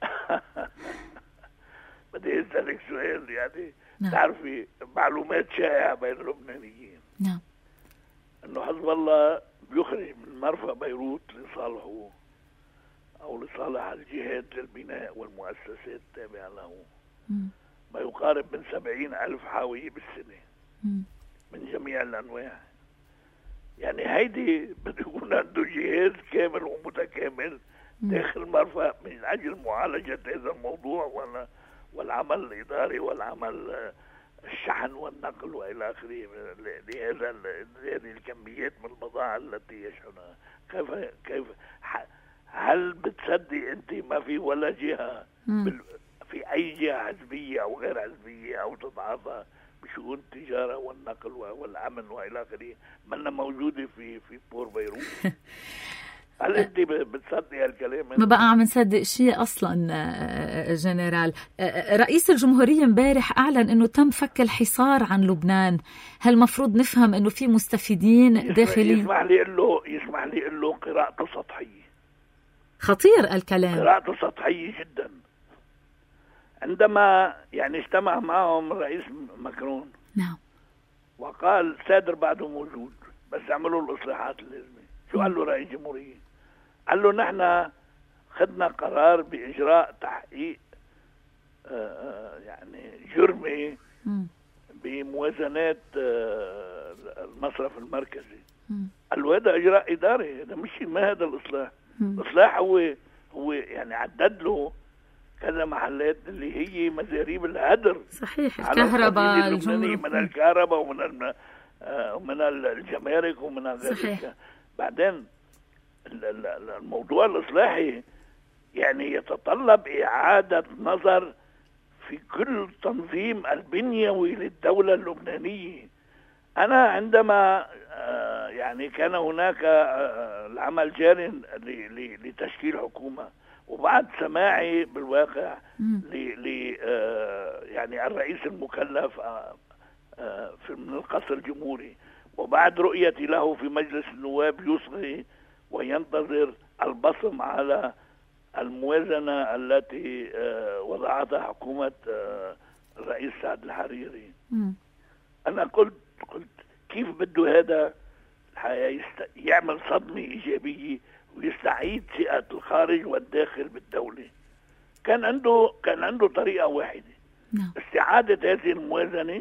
بدي أسألك سؤال يعني. نعم. تعرفي معلومات شائعة بين اللبنانيين. نعم. أنه حزب الله بيخرج من مرفأ بيروت لصالحه أو لصالح الجهات للبناء والمؤسسات التابعة له م. ما يقارب من سبعين ألف حاوية بالسنة م. من جميع الأنواع. يعني هيدي بده يكون عنده جهاز كامل ومتكامل م. داخل مرفأ من أجل معالجة هذا الموضوع والعمل الإداري والعمل الشحن والنقل وإلى آخره لهذا هذه الكميات من البضائع التي يشحنها. كيف كيف هل بتصدق أنت ما في ولا جهة في أي جهة حزبية أو غير حزبية أو تتعاطى بشؤون التجارة والنقل والأمن وإلى آخره منا موجودة في في بور بيروت؟ هل انت بتصدق هالكلام؟ ما بقى عم نصدق شيء اصلا. جنرال رئيس الجمهورية امبارح اعلن انه تم فك الحصار عن لبنان، هل مفروض نفهم انه في مستفيدين داخلي؟ يسمح لي اقول له يسمح لي اقول له قراءته سطحية. خطير الكلام. قراءته سطحية جدا. عندما يعني اجتمع معهم الرئيس ماكرون نعم وقال سادر بعده موجود بس اعملوا الاصلاحات اللازمة، شو قال له رئيس الجمهورية؟ قال له نحن خدنا قرار بإجراء تحقيق آه يعني جرمي بموازنات آه المصرف المركزي. قال له هذا إجراء إداري، هذا مش ما هذا الإصلاح. الإصلاح هو هو يعني عدد له كذا محلات اللي هي مزاريب الهدر. صحيح. الكهرباء الجمهورية من الكهرباء ومن آه ومن الجمارك ومن ذلك. بعدين الموضوع الإصلاحي يعني يتطلب إعادة نظر في كل تنظيم البنيوي للدولة اللبنانية. أنا عندما يعني كان هناك العمل جاري لتشكيل حكومة وبعد سماعي بالواقع ل يعني الرئيس المكلف من القصر الجمهوري وبعد رؤيتي له في مجلس النواب يصغي وينتظر البصم على الموازنة التي وضعتها حكومة الرئيس سعد الحريري. م. أنا قلت قلت كيف بده هذا يعمل صدمة إيجابية ويستعيد ثقة الخارج والداخل بالدولة؟ كان عنده كان عنده طريقة واحدة. م. استعادة هذه الموازنة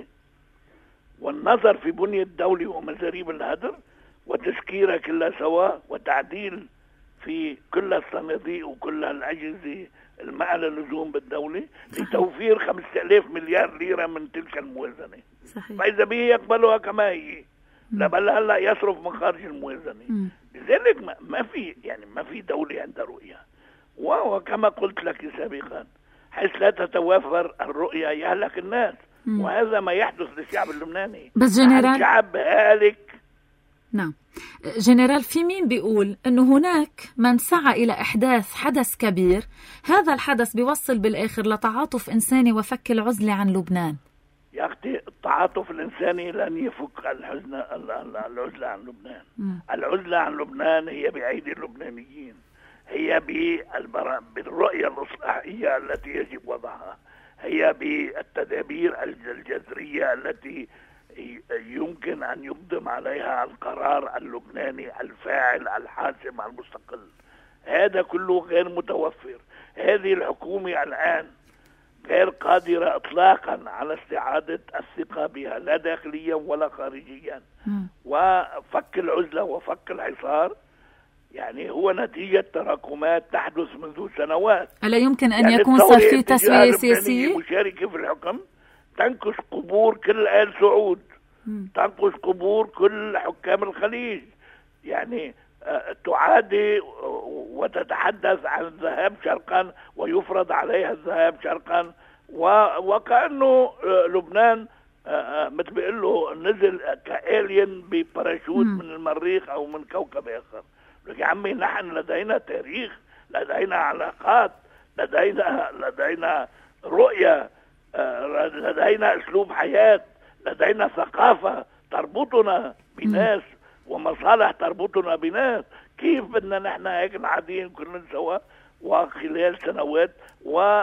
والنظر في بنية الدولة ومزاريب الهدر وتسكيرها كلها سوا وتعديل في كل الصناديق وكل الأجهزة المال اللزوم بالدولة لتوفير خمسة آلاف مليار ليرة من تلك الموازنة. صحيح. فإذا به يقبلها كما هي لا بل هلا يصرف من خارج الموازنة. م. لذلك ما في يعني ما في دولة عندها رؤية، وكما قلت لك سابقا حيث لا تتوافر الرؤية يهلك الناس. م. وهذا ما يحدث للشعب اللبناني. بس جنرال الشعب هالك. نعم جنرال، في مين بيقول أنه هناك من سعى إلى إحداث حدث كبير، هذا الحدث بيوصل بالآخر لتعاطف إنساني وفك العزلة عن لبنان؟ يا أختي التعاطف الإنساني لن يفك الحزن العزلة عن لبنان. م. العزلة عن لبنان هي بأيدي اللبنانيين، هي بالرؤية الإصلاحية التي يجب وضعها، هي بالتدابير الجذرية التي يمكن أن يقدم عليها القرار اللبناني الفاعل الحاسم المستقل. هذا كله غير متوفر. هذه الحكومة الآن غير قادرة إطلاقا على استعادة الثقة بها لا داخليا ولا خارجيا. م. وفك العزلة وفك الحصار يعني هو نتيجة تراكمات تحدث منذ سنوات. ألا يمكن أن يعني يكون صار في تسوية سياسية؟ مشاركة في الحكم تنكش قبور كل آل سعود، تنكش قبور كل حكام الخليج، يعني تعادي وتتحدث عن الذهاب شرقا ويفرض عليها الذهاب شرقا، وكأنه لبنان مثل بيقول له نزل كالين بباراشوت من المريخ او من كوكب اخر. يا عمي نحن لدينا تاريخ، لدينا علاقات، لدينا لدينا رؤية، لدينا اسلوب حياة، لدينا ثقافة تربطنا بناس ومصالح تربطنا بناس. كيف بدنا نحن هيك قاعدين كلنا سوا وخلال سنوات و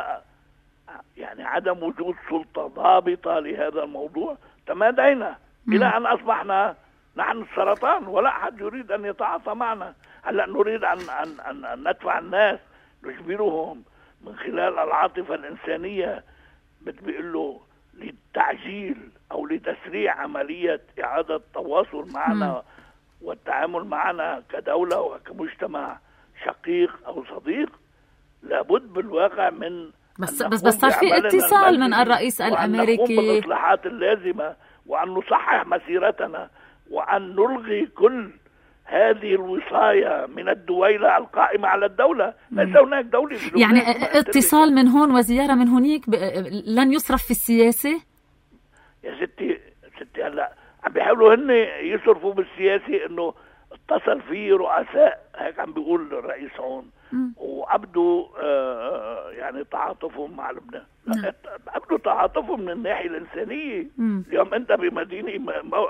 يعني عدم وجود سلطة ضابطة لهذا الموضوع؟ تمادينا إلى أن أصبحنا نحن السرطان ولا أحد يريد أن يتعاطى معنا. هلأ نريد أن, أن, أن, أن ندفع الناس، نجبرهم من خلال العاطفة الإنسانية بتقول له للتعجيل أو لتسريع عملية إعادة التواصل معنا م. والتعامل معنا كدولة وكمجتمع شقيق أو صديق. لابد بالواقع من بس بس بس صار في اتصال من الرئيس الأمريكي وأن نقوم بالإصلاحات اللازمة وأن نصحح مسيرتنا وأن نلغي كل هذه الوصاية من الدويلة القائمة على الدولة. ليس هناك دولة يعني اتصال من هون وزيارة من هونيك ب... لن يصرف في السياسة؟ يا ستي ستي هلا عم بيحاولوا هن يصرفوا بالسياسة، انه اتصل فيه رؤساء هيك عم بيقول الرئيس هون وابدوا آه يعني تعاطفهم مع لبنان. ابدوا تعاطفهم من الناحية الإنسانية. مم. اليوم انت بمدينة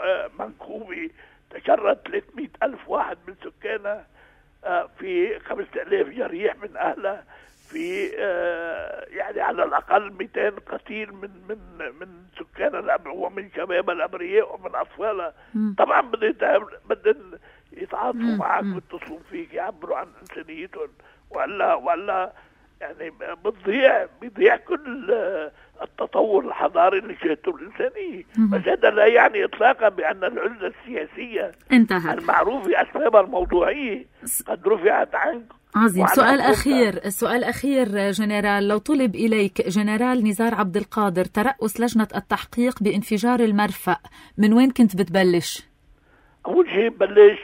منكوبة تشرد ثلاثمئة ألف واحد من سكانها، آه في خمسة آلاف جريح من أهلها، في آه يعني على الأقل مئتين قتيل من من من سكانها ومن شباب الأبرياء ومن أطفالها. طبعا بدهم بدهم يتعاطفوا معك ويتصلوا فيك يعبروا عن إنسانيتهم، ولا ولا يعني بتضيع بيضيع كل التطور الحضاري اللي شهدته الإنسانية. بس هذا لا يعني إطلاقا بأن العزلة السياسية انتهت المعروف بأسبابها الموضوعية قد رفعت عنك. عظيم. سؤال أخير سؤال أخير جنرال، لو طلب إليك جنرال نزار عبد القادر ترأس لجنة التحقيق بانفجار المرفأ، من وين كنت بتبلش؟ أول شيء ببلش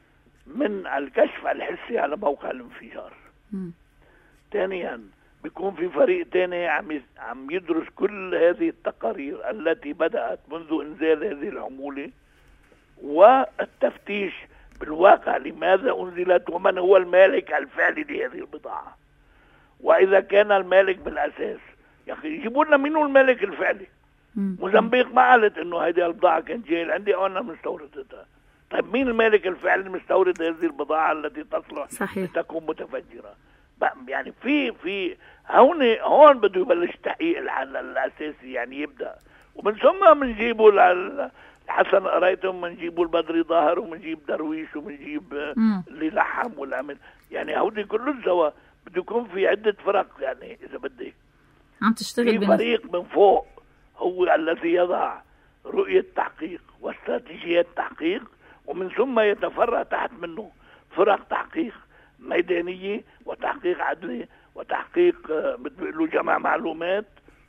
من الكشف الحسي على موقع الانفجار. م. ثانيا بيكون في فريق ثاني عم عم يدرس كل هذه التقارير التي بدأت منذ إنزال هذه الحمولة والتفتيش بالواقع لماذا أنزلت ومن هو المالك الفعلي لهذه البضاعة. وإذا كان المالك بالأساس يا أخي يجيبوا لنا منه المالك الفعلي. موزمبيق ما قالت إنه هذه البضاعة كانت جاية عندي أو أنا مستوردتها. طيب مين المالك الفعلي المستورد هذه البضاعة التي تصلح تكون متفجرة؟ يعني في في هون هون بده يبلش تحقيق الحل الأساسي، يعني يبدأ ومن ثم بنجيبوا حسن قرايتهم، بنجيبوا البدري ظاهر وبنجيب درويش وبنجيب اللي لحم والعمل، يعني هودي كله سوا. بده يكون في عدة فرق، يعني إذا بدك عم تشتغل في فريق من فوق هو الذي يضع رؤية تحقيق واستراتيجيات تحقيق، ومن ثم يتفرع تحت منه فرق تحقيق ميدانية وتحقيق عدلي وتحقيق بتقولوا جمع معلومات،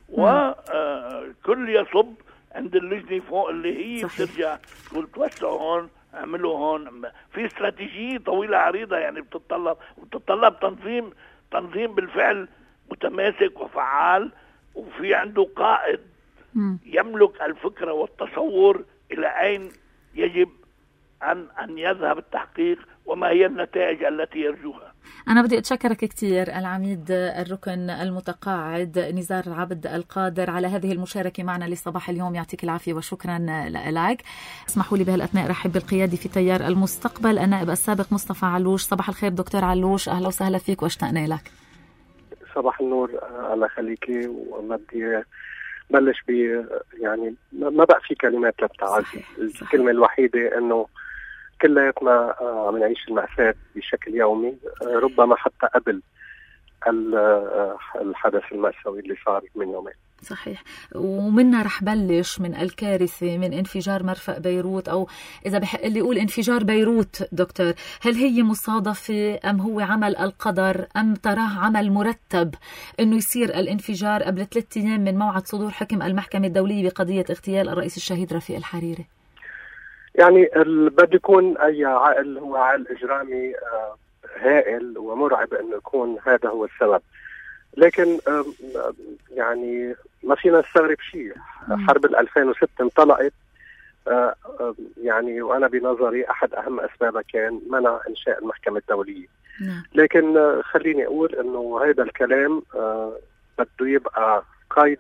وكل يصب عند اللجنة فوق اللي هي بترجع تقول توسعوا هون اعملوا هون. في استراتيجية طويلة عريضة يعني بتتطلب وبتتطلب تنظيم تنظيم بالفعل متماسك وفعال، وفي عنده قائد يملك الفكرة والتصور إلى أين يجب أن أن يذهب التحقيق وما هي النتائج التي يرجوها. أنا بدي أتشكرك كثير العميد الركن المتقاعد نزار عبد القادر على هذه المشاركة معنا لصباح اليوم. يعطيك العافية وشكرا لك. اسمحوا لي بهالأثناء رحب بالقيادي في تيار المستقبل النائب السابق مصطفى علوش. صباح الخير دكتور علوش، أهلا وسهلا فيك واشتقنا لك. صباح النور، الله يخليكي. وما بدي بلش ب يعني ما بقى في كلمات للتعزي. الكلمة الوحيدة إنه كلياتنا عم نعيش المأساة بشكل يومي، ربما حتى قبل الحدث المأساوي اللي صار من يومين. صحيح. ومنا رح بلش من الكارثة من انفجار مرفأ بيروت، أو إذا بحق اللي يقول انفجار بيروت دكتور، هل هي مصادفة أم هو عمل القدر أم تراه عمل مرتب أنه يصير الانفجار قبل ثلاثة أيام من موعد صدور حكم المحكمة الدولية بقضية اغتيال الرئيس الشهيد رفيق الحريري؟ يعني بده يكون أي عائل هو عائل إجرامي هائل ومرعب أنه يكون هذا هو السبب، لكن يعني ما فينا نستغرب شيء. حرب ألفين وستة انطلقت يعني، وأنا بنظري أحد أهم أسبابها كان منع إنشاء المحكمة الدولية. لكن خليني أقول أنه هذا الكلام بده يبقى قيد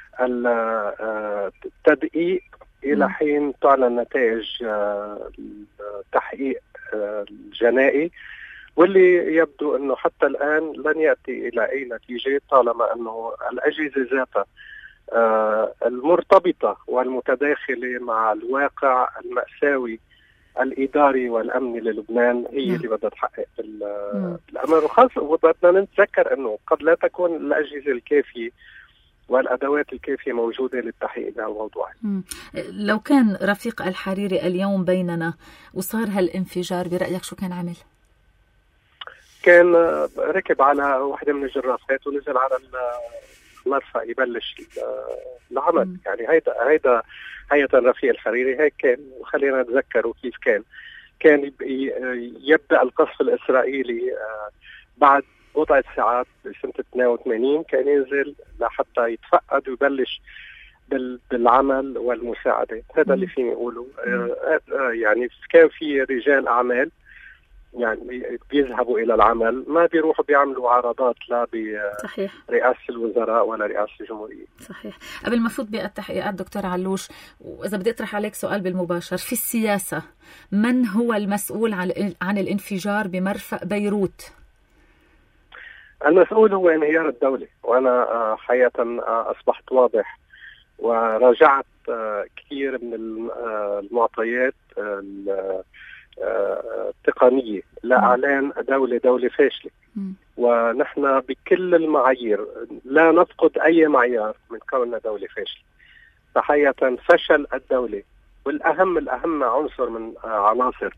التدقيق إلى حين تعلن نتائج التحقيق الجنائي، واللي يبدو أنه حتى الآن لن يأتي إلى أي نتيجة طالما أنه الأجهزة ذاتها المرتبطة والمتداخلة مع الواقع المأساوي الإداري والأمني للبنان هي اللي بدها تحقق الأمر. وخاصة وبدنا نتذكر أنه قد لا تكون الأجهزة الكافية والأدوات الكافية موجودة للتحقيق بهالموضوع. لو كان رفيق الحريري اليوم بيننا وصار هالانفجار، برأيك شو كان عمل؟ كان ركب على واحدة من الجرافات ونزل على المرفأ يبلش العمل. يعني هيدا هيدا هيئة رفيق الحريري هيك كان، وخلينا نتذكروا كيف كان. كان يبدأ القصف الإسرائيلي بعد بضعة ساعات بسنة اثنين وثمانين، كان ينزل لحتى يتفقد ويبلش بالعمل والمساعدة. هذا اللي فيني أقوله. يعني كان في رجال أعمال يعني بيذهبوا إلى العمل، ما بيروحوا بيعملوا عرضات لا برئاسة الوزراء ولا رئاسة الجمهورية. صحيح. قبل ما فوت بالتحقيقات دكتور علوش، وإذا بدي أطرح عليك سؤال بالمباشر، في السياسة من هو المسؤول عن الانفجار بمرفأ بيروت؟ المسؤول هو انهيار الدولة، وأنا حقيقة أصبحت واضح وراجعت كثير من المعطيات التقنية لإعلان دولة دولة فاشلة. ونحن بكل المعايير لا نفقد أي معيار من كوننا دولة فاشلة. فحقيقة فشل الدولة، والأهم الأهم عنصر من عناصر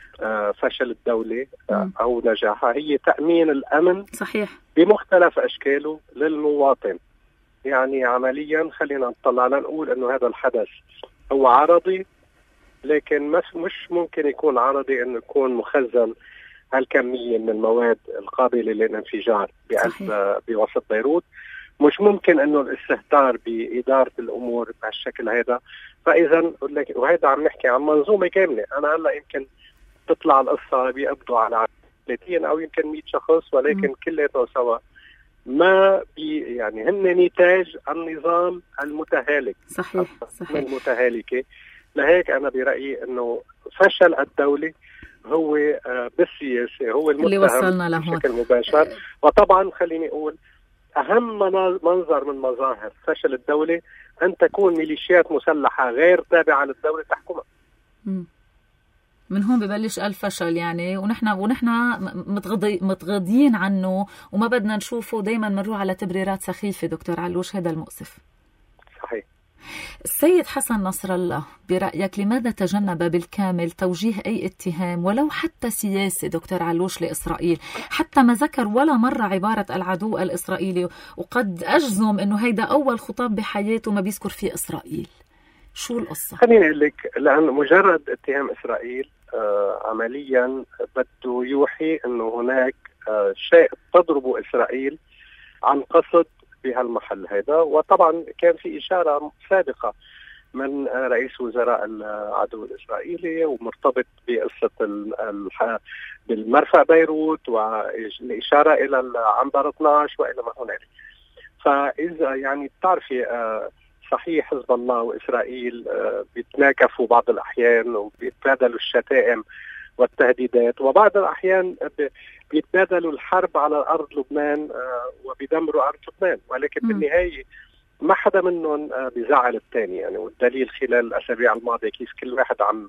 فشل الدولة أو نجاحها هي تأمين الأمن. صحيح. بمختلف أشكاله للمواطن. يعني عمليا خلينا نطلع لنقول أنه هذا الحدث هو عرضي، لكن مش ممكن يكون عرضي أنه يكون مخزن هالكمية من المواد القابلة للانفجار بوسط بيروت. مش ممكن أنه الاستهتار بإدارة الأمور بهالشكل هذا. فإذا وهذا عم نحكي عن منظومة كاملة. أنا هلا يمكن تطلع القصة بيقبضوا على ثلاثين أو يمكن مئة شخص، ولكن كلهم سوا ما بي يعني هن نتاج النظام المتهالك. صحيح. صحيح. المتهالكة. لهيك أنا برأيي أنه فشل الدولة هو بالسياسة هو اللي وصلنا له بشكل مباشر. وطبعا خليني أقول أهم منظر من مظاهر فشل الدولة أن تكون ميليشيات مسلحة غير تابعة للدولة تحكمها. م. من هون ببلش الفشل يعني، ونحن ونحن متغضي متغاضيين عنه وما بدنا نشوفه، دايما بنروح على تبريرات سخيفة دكتور علوش. هذا المؤسف. صحيح. السيد حسن نصر الله برأيك لماذا تجنب بالكامل توجيه أي اتهام ولو حتى سياسي دكتور علوش لإسرائيل؟ حتى ما ذكر ولا مرة عبارة العدو الإسرائيلي، وقد أجزم أنه هيدا أول خطاب بحياته ما بيذكر فيه إسرائيل. شو القصة؟ خليني أقول لك، لأن مجرد اتهام إسرائيل آه عمليا بده يوحي أنه هناك آه شيء تضرب إسرائيل عن قصد بهالمحل هذا. وطبعا كان في إشارة سابقة من رئيس وزراء العدو الإسرائيلي ومرتبط بقصة بالمرفأ بيروت والإشارة إلى عنبر اثناشر وإلى ما هنالك. فإذا يعني بتعرفي صحيح حزب الله وإسرائيل بيتناكفوا بعض الأحيان وبيتبادلوا الشتائم والتهديدات، وبعض الأحيان بيتبادلوا الحرب على أرض لبنان وبيدمروا أرض لبنان، ولكن بالنهاية ما حدا منهم بيزعل الثاني يعني. والدليل خلال الأسابيع الماضية كيف كل واحد عم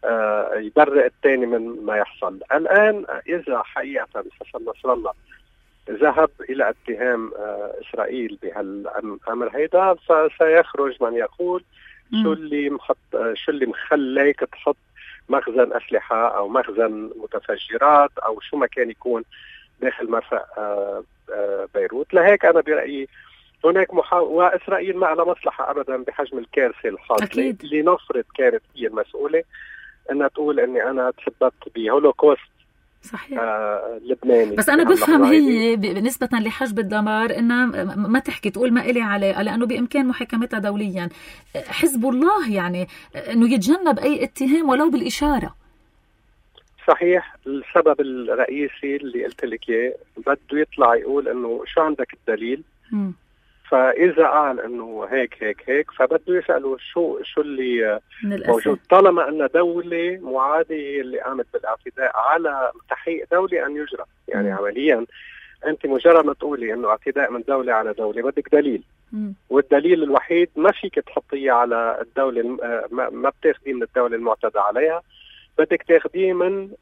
يبرئ الثاني من ما يحصل الآن. إذا حقيقة حسن نصر الله ذهب إلى اتهام إسرائيل بهالأمر هيدا، فسيخرج من يقول م. شو اللي محط شو اللي مخليك تحط مخزن أسلحة أو مخزن متفجرات أو شو ما كان يكون داخل مرفأ بيروت. لهيك أنا برأيي هناك محاولة، وإسرائيل ما لها مصلحة أبدا بحجم الكارثة الحاصلة. لنفرض كانت هي المسؤولة أنها تقول أني أنا تسببت بهولوكوست صحيح آه لبناني. بس أنا بفهم هي بالنسبة لحجب الدمار إنها ما تحكي تقول ما إلي عليه، لأنه بإمكان محاكمتها دوليا. حزب الله يعني إنه يتجنب أي اتهام ولو بالإشارة. صحيح. السبب الرئيسي اللي قلت لك إياه بده يطلع يقول إنه شو عندك الدليل. م. فإذا قال إنه هيك هيك هيك فبده يسأله شو شو اللي موجود، طالما أن دولة معادية اللي قامت بالاعتداء على تحقيق دولي أن يجرى. يعني م. عمليا أنت مجرد ما تقولي إنه اعتداء من دولة على دولة بدك دليل، م. والدليل الوحيد ما فيك تحطيه على الدولة، ما بتاخديه من الدولة المعتدى عليها، بدك تاخديه من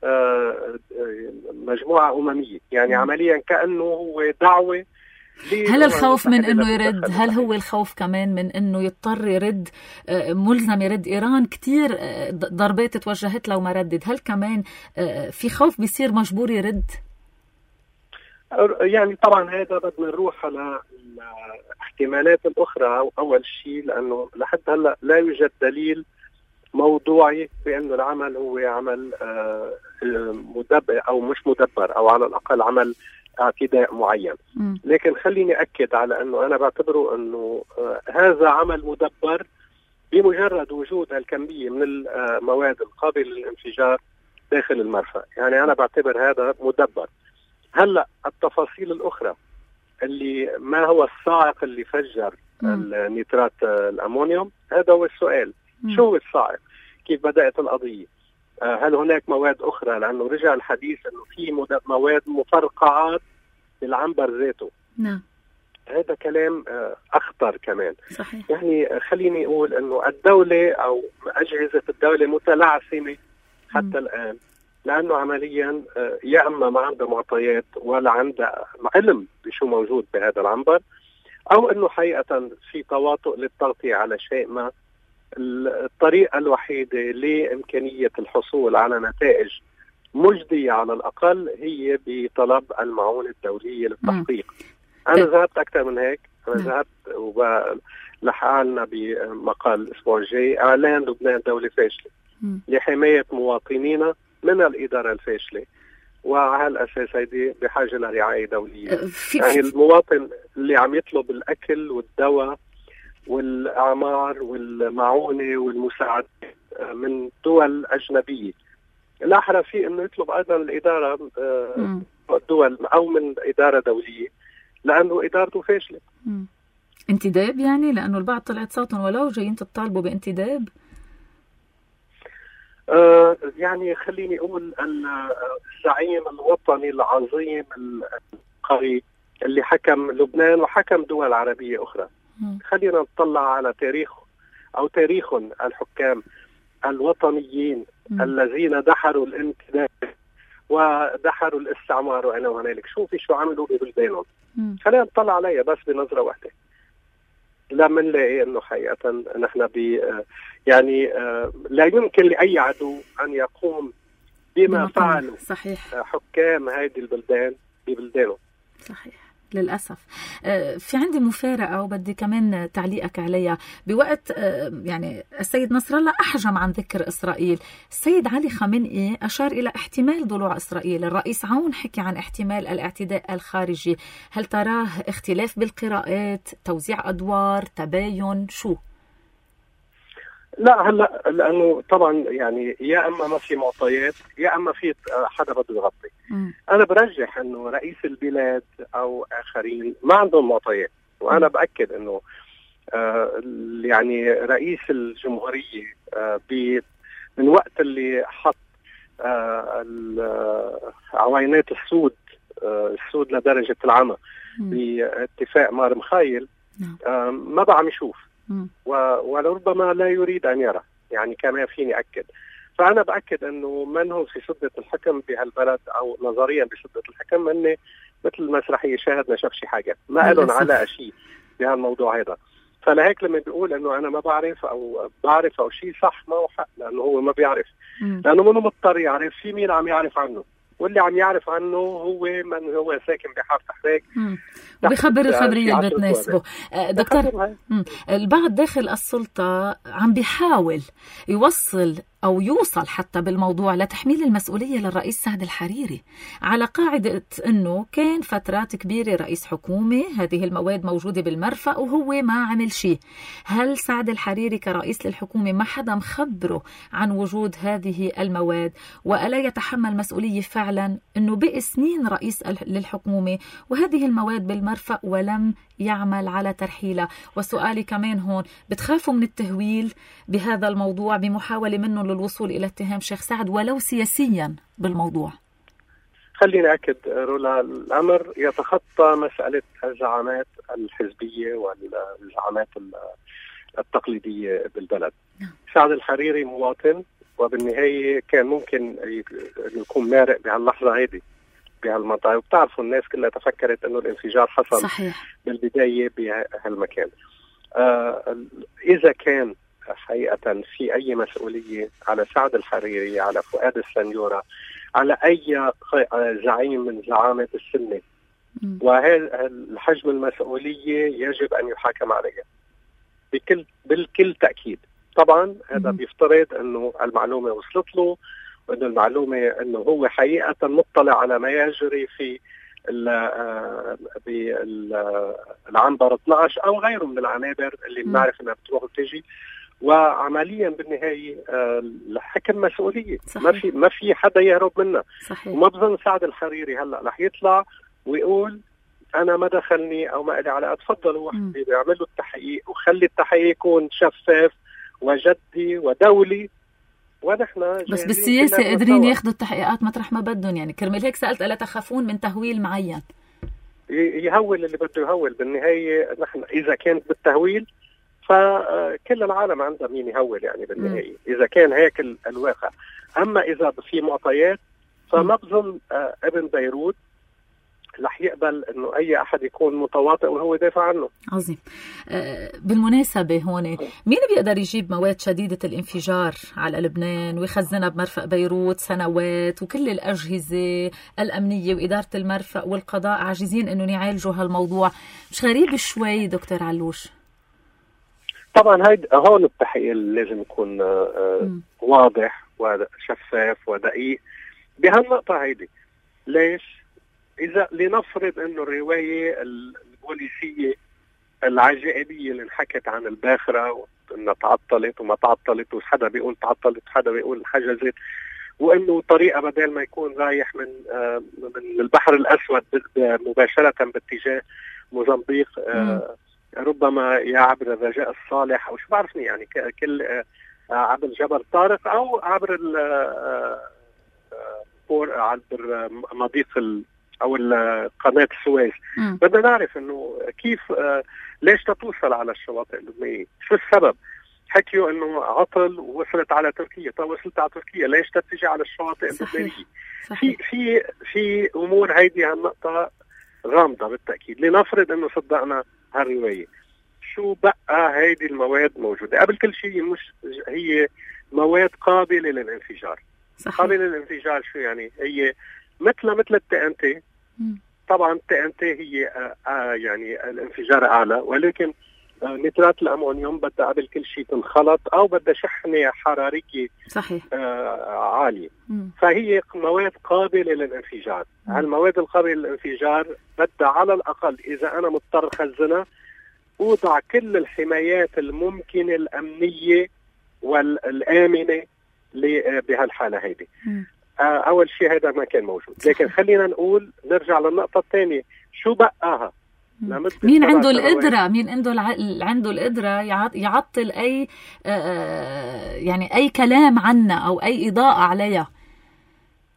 مجموعة أممية. يعني م. عمليا كأنه هو دعوة. هل الخوف من انه يرد، هل هو الخوف كمان من انه يضطر يرد، ملزم يرد ايران؟ كتير ضربات توجهت له وما ردد، هل كمان في خوف بيصير مجبور يرد؟ يعني طبعا هذا بدنا نروح على الاحتمالات الاخرى. اول شيء لانه لحد هلا لا يوجد دليل موضوعي بانه العمل هو عمل مدبر او مش مدبر، او على الاقل عمل اعتداء معين. م. لكن خليني أكد على أنه أنا بعتبره أنه آه هذا عمل مدبر بمجرد وجود الكمية من المواد القابلة للانفجار داخل المرفأ. يعني أنا بعتبر هذا مدبر. هلأ التفاصيل الأخرى اللي ما هو الصاعق اللي فجر النيترات الأمونيوم، هذا هو السؤال. م. شو هو الصاعق؟ كيف بدأت القضية؟ هل هناك مواد أخرى؟ لأنه رجع الحديث أنه في مواد مفرقعات بالعنبر ذاته. نعم. هذا كلام أخطر كمان. صحيح. يعني خليني أقول أنه الدولة أو أجهزة الدولة متلعثمة حتى م. الآن، لأنه عمليا يا أما ما عنده معطيات ولا عنده علم بشو موجود بهذا العنبر، أو أنه حقيقة في تواطؤ للتغطية على شيء ما. الطريقة الوحيدة لإمكانية الحصول على نتائج مجدية على الأقل هي بطلب المعونة الدولية للتحقيق. م. أنا ذهبت أكثر من هيك. أنا م. ذهبت ولحقنا بمقال الأسبوع الجاي إعلان لبنان دولة فاشلة م. لحماية مواطنينا من الإدارة الفاشلة، وعلى الأساس هيدي بحاجة لرعاية دولية. يعني المواطن اللي عم يطلب الأكل والدواء والأعمار والمعونة والمساعدة من دول أجنبية، الأحرى فيه أنه يطلب أيضا الإدارة دول أو من إدارة دولية، لأنه إدارته فاشلة. م. انتداب يعني، لأنه البعض طلعت صوتهم ولو جايين تطالبوا بانتداب. آه يعني خليني أقول الزعيم الوطني العظيم القوي اللي حكم لبنان وحكم دول عربية أخرى، خلينا نطلع على تاريخ أو تاريخ الحكام الوطنيين م. الذين دحروا الانتداب ودحروا الاستعمار وأنا وهنالك. شوفي شو عملوا ببلدانهم. خلينا نطلع عليها بس بنظرة واحدة، لا منلاقي أنه حقيقة نحن ب يعني لا يمكن لأي عدو أن يقوم بما فعلوا صحيح حكام هذه البلدان ببلدانهم. صحيح للأسف. في عندي مفارقة وبدي كمان تعليقك عليها. بوقت يعني السيد نصر الله أحجم عن ذكر إسرائيل، السيد علي خامنئي أشار إلى احتمال ضلوع إسرائيل، الرئيس عون حكي عن احتمال الاعتداء الخارجي. هل تراه اختلاف بالقراءات، توزيع أدوار، تباين، شو؟ لا هلا لانه طبعا يعني يا اما ما في معطيات يا اما في حدا بده يغطي. م. انا برجح انه رئيس البلاد او اخرين ما عندهم معطيات، وانا باكد انه آه يعني رئيس الجمهوريه آه من وقت اللي حط آه عوينات السود آه السود لدرجه العمى باتفاق مار مخايل آه ما بقى عم يشوف ولربما لا يريد أن يرى، يعني كما فيني أكد. فأنا بأكد أنه من هم في سدة الحكم بهالبلد أو نظريا بسدة الحكم أنه مثل المسرحية شاهد ما شافش حاجة، ما قالوا على شيء بهالموضوع هذا. فلهيك لما بيقول أنه أنا ما بعرف أو بعرف أو شيء صح ما هو حق، لأنه هو ما بيعرف، لأنه منه مضطر يعرف. في مين عم يعرف عنه؟ واللي عم يعرف عنه هو من هو ساكن بحارة حريق وبيخبر الخبرية اللي بتناسبه. دكتور، البعض داخل السلطة عم بيحاول يوصل أو يوصل حتى بالموضوع لتحميل المسؤولية للرئيس سعد الحريري، على قاعدة أنه كان فترات كبيرة رئيس حكومة، هذه المواد موجودة بالمرفأ وهو ما عمل شيء. هل سعد الحريري كرئيس للحكومة ما حدا مخبره عن وجود هذه المواد؟ وألا يتحمل مسؤولية فعلا أنه بقي سنين رئيس للحكومة وهذه المواد بالمرفأ ولم يعمل على ترحيلها؟ وسؤالي كمان هون، بتخافوا من التهويل بهذا الموضوع بمحاولة منه للوصول إلى اتهام شيخ سعد ولو سياسيا بالموضوع؟ خليني أكد رولا، الأمر يتخطى مسألة الزعامات الحزبية والزعامات التقليدية بالبلد. سعد الحريري مواطن، وبالنهاية كان ممكن يكون مارق بهاللحظة هذه بهالمنطقة، وبتعرفوا الناس كلها تفكرت أنه الانفجار حصل صحيح بالبداية بهالمكان. آه إذا كان حقيقة في أي مسؤولية على سعد الحريري، على فؤاد السنيورة، على أي زعيم من زعامة السنة، وهذا الحجم المسؤولية يجب أن يحاكم عليها بكل بالكل تأكيد. طبعا هذا بيفترض أنه المعلومة وصلت له، وأنه المعلومة أنه هو حقيقة مطلع على ما يجري في بالعنبر اثنعش أو غيره من العنابر اللي بنعرف أنها بتروح وتجي. وعمليا بالنهاية الحكم مسؤولية، صحيح. ما في ما في حدا يهرب منها، صحيح. وما بظن سعد الحريري هلا رح يطلع ويقول أنا ما دخلني أو ما إلي علاقة. تفضلوا بيعملوا التحقيق، وخلي التحقيق يكون شفاف وجدي ودولي، ونحن بس بالسياسة قادرين ياخذوا التحقيقات مطرح ما بدهم. يعني كرمال هيك سألت ألا تخافون من تهويل معين؟ يهول اللي بده يهول. بالنهاية نحن إذا كانت بالتهويل فكل العالم عنده مين يهول يعني بالنهاية، إذا كان هيك الواقع. أما إذا في معطيات فما بظن ابن بيروت رح يقبل انه اي احد يكون متواطئ وهو يدافع عنه. عظيم. أه بالمناسبه هون، مين بيقدر يجيب مواد شديده الانفجار على لبنان ويخزنها بمرفأ بيروت سنوات، وكل الاجهزه الامنيه واداره المرفأ والقضاء عاجزين انه يعالجوا هالموضوع؟ مش غريب شوي دكتور علوش؟ طبعا هيد هون التحقيق لازم يكون آه واضح وشفاف ودقيق بهالنقطه هيدي. ليش؟ إذا لنفرض إنه الرواية البوليسية العجائبية اللي انحكت عن الباخرة وإنها تعطلت وما تعطلت، وحدا بيقول تعطلت وحدا بيقول حجزت، وإنه طريقة بدل ما يكون رايح من آه من البحر الأسود مباشرة باتجاه موزمبيق آه ربما يعبر الرجاء الصالح أو شو بعرفني يعني كل آه عبر جبل طارق أو عبر ال آه آه عبر مضيق ال او قناة السويس. بدنا نعرف انه كيف آه ليش تتوصل على الشواطئ اللبنانية، شو السبب؟ حكيوا انه عطل ووصلت على تركيا. طب وصلت على تركيا ليش تتجي على الشواطئ اللبنانية؟ في في في امور هيدي هالنقطة غامضة بالتأكيد. لنفرض انه صدقنا هالرواية، شو بقى هيدي المواد موجودة؟ قبل كل شيء مش هي مواد قابلة للانفجار. صحيح. قابلة للانفجار شو يعني؟ هي مثل مثل التي ان تي. طبعا التي ان تي هي آآ آآ يعني الانفجار اعلى، ولكن نترات الامونيوم بدها قبل كل شيء تنخلط او بدها شحنه حراريه صحيح عاليه. مم. فهي مواد قابله للانفجار. هالمواد القابله للانفجار بدها على الاقل اذا انا مضطر خزنها اوضع كل الحمايات الممكنه الامنيه والامنه بهالحاله هيدي. مم. أول شيء هذا ما كان موجود. لكن خلينا نقول نرجع للنقطة الثانية، شو بقاها؟ مين عنده القدرة مين عنده الع... عنده القدرة يعطل أي يعني أي كلام عنا أو أي إضاءة عليها؟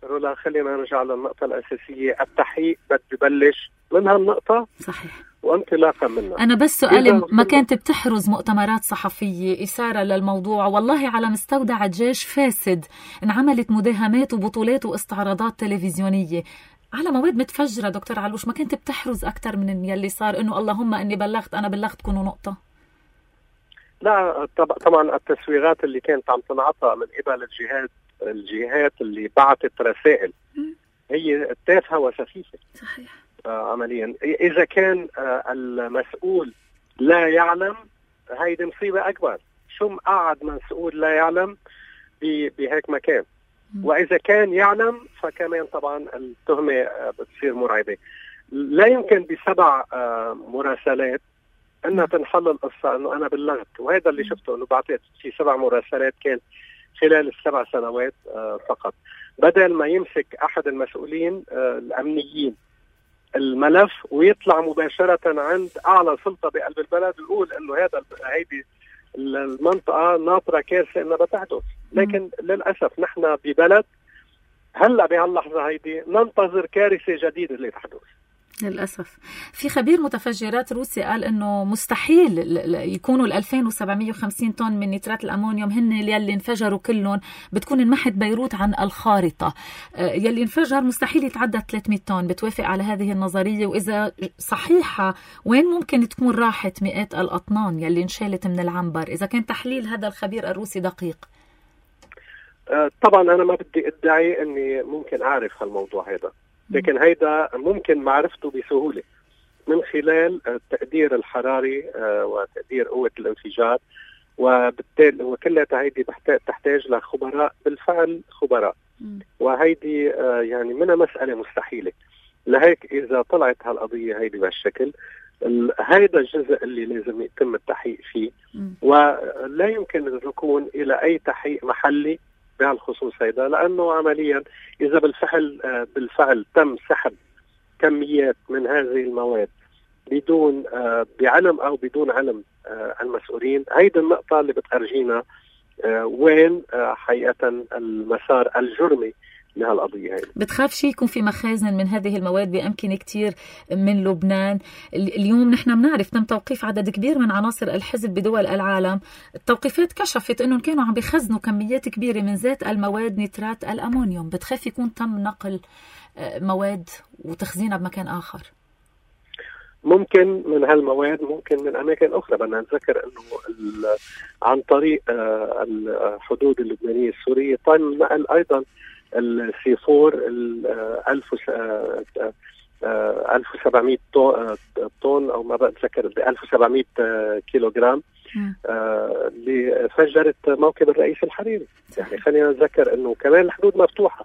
رولا خلينا نرجع للنقطة الأساسية. التحقيق بده يبلش من هالنقطة. صحيح. وانطلاقا منها أنا بس سؤالي، ما كانت بتحرز مؤتمرات صحفية إثارة للموضوع؟ والله على مستودع الجيش فاسد انعملت مداهمات وبطولات واستعراضات تلفزيونية على مواد متفجرة. دكتور علوش، ما كانت بتحرز أكتر من يلي صار إنه اللهم إني بلغت أنا بلغتكم نقطة؟ لا طبعا التسويغات اللي كانت عم تنعطى من قبل الجهات الجهات اللي بعثت رسائل هي تافهة وسفيفة. صحيح. آه عمليا إذا كان آه المسؤول لا يعلم، هيدي مصيبة أكبر. شو مقعد مسؤول لا يعلم بهيك مكان؟ وإذا كان يعلم فكمان طبعا التهمة آه بتصير مرعبة. لا يمكن بسبع آه مراسلات أنها تنحل القصة أنه أنا بلغت. وهذا اللي شفته، أنه بعطيت في سبع مراسلات كان خلال السبع سنوات آه فقط. بدل ما يمسك أحد المسؤولين آه الأمنيين الملف ويطلع مباشرة عند أعلى سلطة بقلب البلد ويقول أنه هذا هيدي المنطقة ناطرة كارثة أنها بتحدث. لكن للأسف نحن ببلد هلأ بهاللحظة هيدي ننتظر كارثة جديدة اللي تحدث للأسف. في خبير متفجرات روسي قال إنه مستحيل يكونوا ال ألفين وسبعمية وخمسين طن من نترات الأمونيوم هن يلي انفجروا كلهم، بتكون انمحت بيروت عن الخارطة. يلي انفجر مستحيل يتعدى ثلاثمية طن. بتوافق على هذه النظرية؟ وإذا صحيحة وين ممكن تكون راحت مئات الأطنان يلي انشالت من العنبر إذا كان تحليل هذا الخبير الروسي دقيق؟ طبعا أنا ما بدي أدعي أني ممكن أعرف هالموضوع هذا، لكن هيدا ممكن معرفته بسهولة من خلال التقدير الحراري وتقدير قوة الانفجار، وبالتالي وكلها هيدي تحتاج لخبراء بالفعل خبراء، وهيدي يعني منها مسألة مستحيلة. لهيك إذا طلعت هالقضية هيدي بهالشكل، هيدا الجزء اللي لازم يتم التحقيق فيه، ولا يمكن الركون إلى أي تحقيق محلي بهالخصوص هيدا، لأنه عمليا إذا بالفعل بالفعل تم سحب كميات من هذه المواد بدون بعلم أو بدون علم المسؤولين، هيدا النقطة اللي بتخرجينا وين حقيقة المسار الجرمي لهالقضية هاي. بتخاف شيء يكون في مخازن من هذه المواد بأمكنة كتير من لبنان؟ اليوم نحن بنعرف تم توقيف عدد كبير من عناصر الحزب بدول العالم. التوقيفات كشفت أنهم كانوا عم بيخزنوا كميات كبيرة من ذات المواد نترات الأمونيوم. بتخاف يكون تم نقل مواد وتخزينها بمكان آخر؟ ممكن من هالمواد، ممكن من أماكن أخرى. بدنا نذكر أنه عن طريق الحدود اللبنانية السورية تم نقل أيضا السيفور ألف وسبعمية طن أو ما بتذكر ب ألف وسبعمية كيلوغرام اللي فجرت موكب الرئيس الحريري. يعني خلينا نذكر أنه كمان الحدود مفتوحة.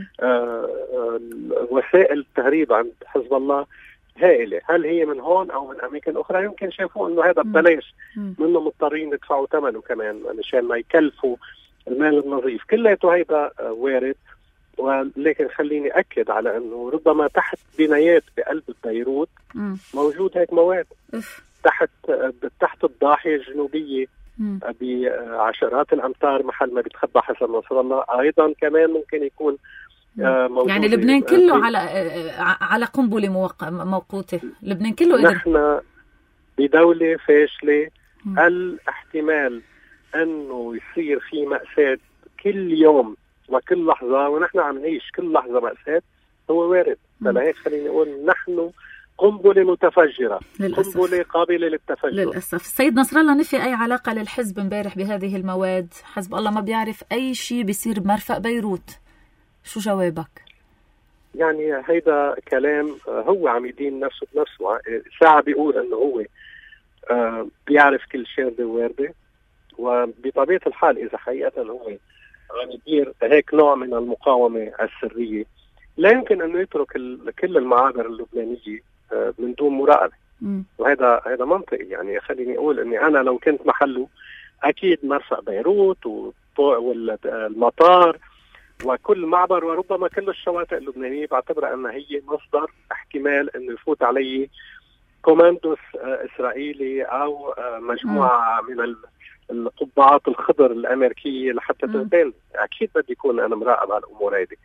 وسائل التهريب عند حزب الله هائلة، هل هي من هون أو من أماكن أخرى؟ يمكن شافوا أنه هذا ببلاش، منهم مضطرين يدفعوا ثمنه كمان مشان ما يكلفوا المال النظيف. كلياته هيدا وارد، ولكن خليني أكد على أنه ربما تحت بنايات بقلب بيروت موجود هيك مواد تحت تحت الضاحية الجنوبية بعشرات الأمتار محل ما بيتخبى حسن نصر الله. أيضا كمان ممكن يكون موجود. يعني لبنان كله على على قنبلة موقوتة. لبنان كله قدر. نحن بدولة فاشلة. الاحتمال أنه يصير في مأساة كل يوم وكل لحظة، ونحن عم نعيش كل لحظة مأساة، هو وارد. فلهيك خليني أقول نحن قنبلة متفجرة، للأسف. قنبلة قابلة للتفجر للأسف. السيد نصر الله نفي أي علاقة للحزب امبارح بهذه المواد. حزب الله ما بيعرف أي شيء بيصير بمرفق بيروت. شو جوابك؟ يعني هيدا كلام هو عم يدين نفسه بنفسه. ساعة بيقول أنه هو بيعرف كل شاردة وواردة، وبطبيعة الحال إذا حقيقة هو عم يدير هيك نوع من المقاومة السرية، لا يمكن أنه يترك كل المعابر اللبنانية من دون مراقبة. وهذا هذا منطقي. يعني خليني أقول أني أنا لو كنت محله أكيد مرفق بيروت والمطار وكل معبر وربما كل الشواطئ اللبنانية بعتبرها أنها هي مصدر احتمال أنه يفوت عليه كوماندوس إسرائيلي أو مجموعة م. من القبعات الخضر الأمريكية لحتى تنتهي. أكيد بدي يكون أنا مراقب على الأمور هذه.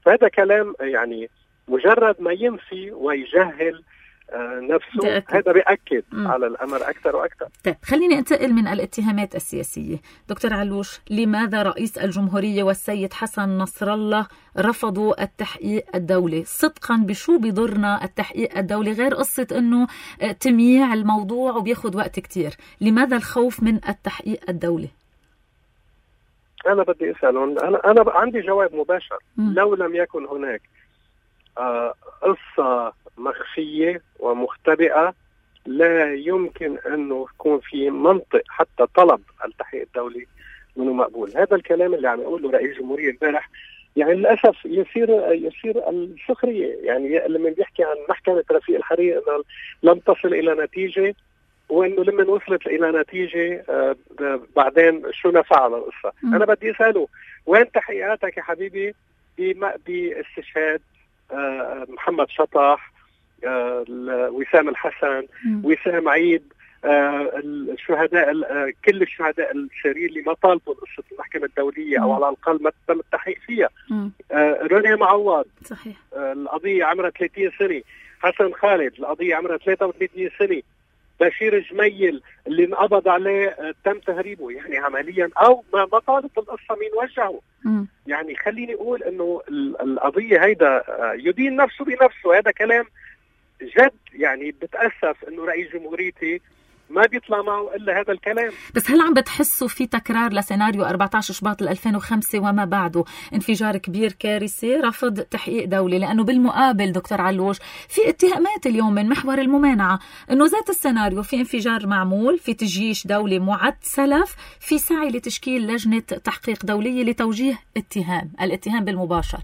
فهذا كلام يعني مجرد ما ينفي ويجهل نفسه، هذا بيأكد م. على الأمر أكثر وأكثر. طيب خليني أنتقل من الاتهامات السياسية. دكتور علوش، لماذا رئيس الجمهورية والسيد حسن نصر الله رفضوا التحقيق الدولي؟ صدقا بشو بيضرنا التحقيق الدولي غير قصة أنه تمييع الموضوع وبياخد وقت كتير؟ لماذا الخوف من التحقيق الدولي؟ أنا بدي أسألهم، أنا, أنا عندي جواب مباشر. م. لو لم يكن هناك آه قصة مخفية ومختبئة لا يمكن أنه يكون في منطق حتى طلب التحقيق الدولي منه مقبول. هذا الكلام اللي عم يقوله رئيس الجمهورية البارح يعني للأسف يصير يصير السخرية. يعني لما بيحكي عن محكمة رفيق الحريري أنها لم تصل إلى نتيجة، وأنه لما وصلت إلى نتيجة آه بعدين شو نفع على القصة. م. أنا بدي أسأله وين تحقيقاتك يا حبيبي باستشهاد آه محمد شطح، آه وسام الحسن، م. وسام عيد، آه الشهداء آه كل الشهداء الشهريين اللي ما طالبوا قصة المحكمة الدولية م. أو على الأقل ما تم التحقيق فيها. آه روني معوض، صحيح. آه القضية عمرها ثلاثين سنة. حسن خالد القضية عمرها ثلاثة وثلاثين سنة. بشير جميل اللي انقبض عليه آه تم تهريبه، يعني عمليا أو ما ما طالب القصة مين وجهه. م. يعني خليني أقول أنه القضية هيدا يدين نفسه بنفسه. هذا كلام جد، يعني بتأسف أنه رئيس جمهوريتي ما بيطلع معه إلا هذا الكلام. بس هل عم بتحسوا في تكرار لسيناريو أربعة عشر شباط ألفين وخمسة وما بعده؟ انفجار كبير كارثي، رفض تحقيق دولي. لأنه بالمقابل دكتور علوش في اتهامات اليوم من محور الممانعة أنه ذات السيناريو، في انفجار معمول، في تجيش دولي معد سلف، في سعي لتشكيل لجنة تحقيق دولية لتوجيه اتهام الاتهام بالمباشر.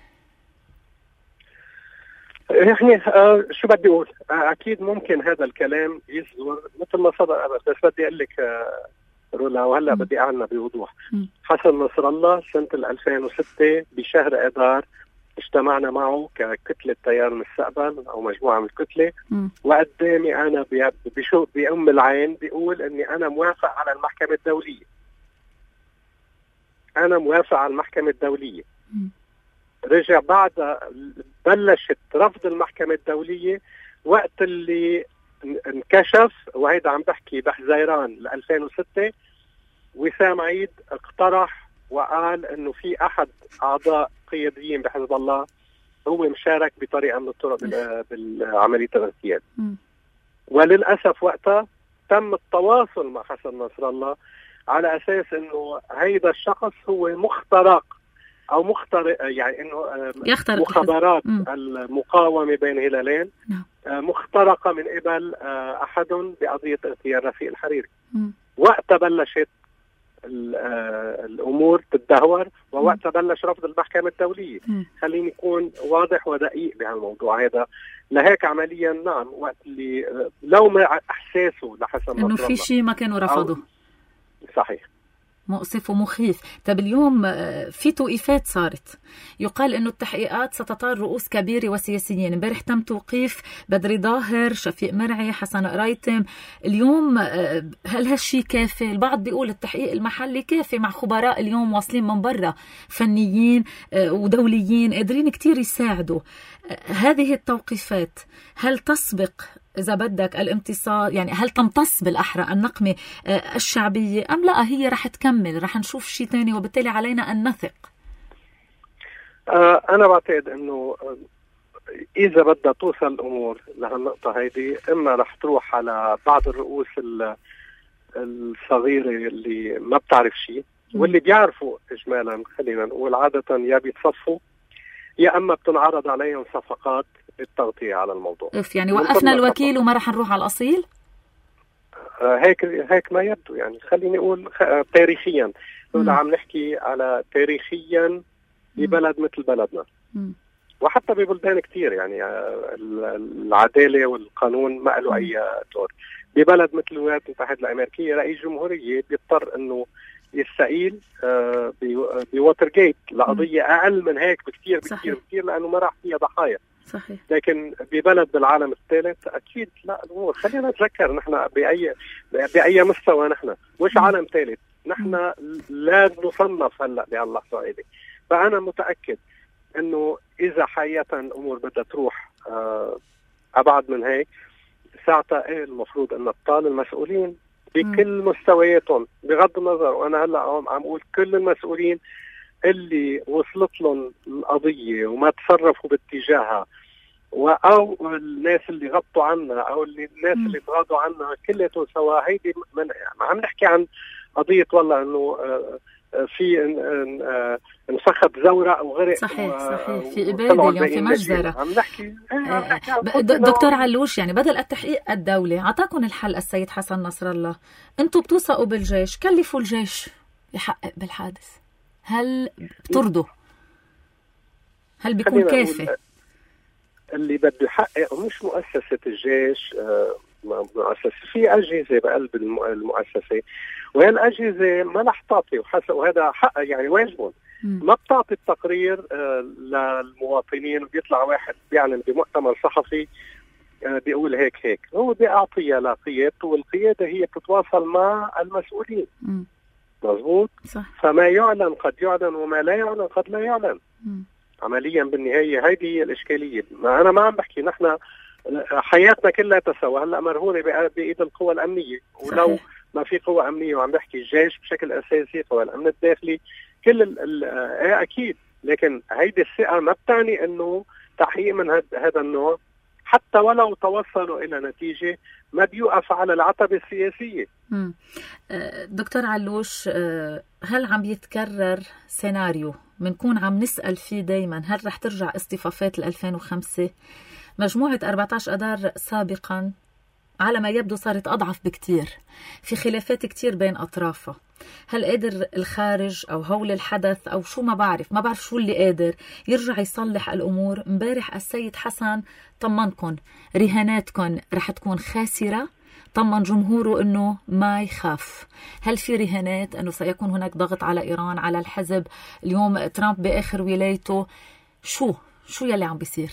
يعني آه شو بدي أقول، آه أكيد ممكن هذا الكلام يصدر مثل ما صدر أبد. بس بدي أقول لك آه رولا، وهلا بدي أعلن بوضوح. م. حسن نصر الله سنة ألفين وستة بشهر آذار اجتمعنا معه ككتلة تيار المستقبل أو مجموعة من الكتلة، وقدامي أنا بشو بأم العين بيقول أني أنا موافق على المحكمة الدولية. أنا موافق على المحكمة الدولية. م. رجع بعد بلشت رفض المحكمة الدولية وقت اللي انكشف، وهيدا عم بحكي بحزيران ألفين وستة، وسام عيد اقترح وقال انه في احد اعضاء قياديين بحزب الله هو مشارك بطريقة من الطرق بالعملية الاغتيال. وللأسف وقتها تم التواصل مع حسن نصر الله على اساس انه هيدا الشخص هو مخترق او مخترق، يعني انه مخابرات المقاومه بين هلالين مخترقه من قبل احد بقضيه اغتيال رفيق الحريري. وقتها بلشت الامور تتدهور، ووقتها بلش رفض المحكمه الدوليه. خليني اكون واضح ودقيق بهالموضوع هذا. لهيك عمليا نعم وقت اللي لو ما احساسه لحسن نصر الله انه في شيء ما كانوا رفضوا. صحيح، مؤسف ومخيف. طب اليوم في توقيفات صارت، يقال انه التحقيقات ستطال رؤوس كبيرة وسياسيين. امبارح تم توقيف بدري ظاهر، شفيق مرعي، حسن قرايتم. اليوم هل هالشي كافي؟ البعض بيقول التحقيق المحلي كافي مع خبراء اليوم واصلين من برا، فنيين ودوليين قادرين كتير يساعدوا. هذه التوقيفات هل تسبق إذا بدك الامتصاص، يعني هل تمتص بالأحرى النقمة الشعبية أم لا هي رح تكمل، رح نشوف شيء تاني وبالتالي علينا أن نثق؟ آه أنا بعتقد أنه إذا بدها توصل الأمور لهالنقطة هيدي، إما رح تروح على بعض الرؤوس الصغيرة اللي ما بتعرف شيء، واللي بيعرفوا إجمالا خلينا نقول عادة يا بيتصفوا يا أما بتنعرض عليهم صفقات التغطية على الموضوع. يعني وقفنا الوكيل وما رح نروح على الأصيل؟ آه هيك هيك ما يبدو. يعني خليني أقول آه تاريخيا لو عم نحكي على تاريخيا ببلد مثل بلدنا، م. وحتى ببلدان كتير، يعني آه العدالة والقانون ما له أي دور. ببلد مثل الولايات المتحدة الأمريكية رئيس جمهورية بيضطر إنه يستقيل آه بواتر جيت لقضية أقل من هيك بكتير بكتير بكتير، لأنه ما راح فيها ضحايا. صحيح. لكن ببلد بالعالم الثالث أكيد لا الأمور. خلينا نتذكر نحن بأي بأي مستوى نحن، مش عالم ثالث، نحن لا نصنف هلا بهاللحظة هذه. فأنا متأكد انه اذا حقيقه الامور بدها تروح آه ابعد من هيك، ساعتها ايه المفروض ان تطال المسؤولين بكل مستوياتهم بغض النظر. وانا هلا عم اقول كل المسؤولين اللي وصلت لهم القضيه وما تصرفوا باتجاهها، او الناس اللي غطوا عنها او اللي الناس م. اللي تغاضوا عنها كلياتهم سوا. هيدي من ما عم نحكي عن قضيه والله انه في انفخت زورق وغرق. صحيح صحيح في إبادة اليوم في مجزرة. عم نحكي دكتور علوش، يعني بدل التحقيق الدولي عطاكم الحل السيد حسن نصر الله، انتم بتوثقوا بالجيش، كلفوا الجيش يحقق بالحادث، هل بترضوا؟ هل بيكون كافي؟ اللي بده يحقق مش مؤسسة الجيش، مؤسسة في أجهزة بقلب المؤسسة، وهي الأجهزة ما رح تعطي، وهذا حق يعني واجبهم، ما بتعطي التقرير للمواطنين. بيطلع واحد بيعلن بمؤتمر صحفي بيقول هيك هيك، هو بيعطيها لقيادته، والقيادة هي بتتواصل مع المسؤولين. مظبوط. فما يعلن قد يعلن وما لا يعلن قد لا يعلن. م. عمليا بالنهاية هيدي هي الإشكالية. ما أنا ما عم بحكي نحن حياتنا كلها تسوى هلا مرهونة بإيد القوى الأمنية، ولو صحيح. ما في قوى أمنية، وعم بحكي الجيش بشكل أساسي، قوى الأمن الداخلي، كل ال ال اه أكيد، لكن هيدي الثقة ما بتعني إنه تحقيق من هذا النوع حتى ولو توصلوا إلى نتيجة ما بيوقف على العتبة السياسية. مم. دكتور علوش، هل عم يتكرر سيناريو منكون عم نسأل فيه دايما، هل رح ترجع اصطفافات ألفين وخمسة؟ مجموعة أربعة عشر أذار سابقا على ما يبدو صارت أضعف بكتير، في خلافات كتير بين أطرافها. هل قادر الخارج أو هول الحدث أو شو ما بعرف ما بعرف شو اللي قادر يرجع يصلح الأمور؟ مبارح السيد حسن طمنكن رهاناتكن رح تكون خاسرة، طمن جمهوره أنه ما يخاف. هل في رهانات أنه سيكون هناك ضغط على إيران، على الحزب؟ اليوم ترامب بآخر ولايته، شو شو يلي عم بيصير؟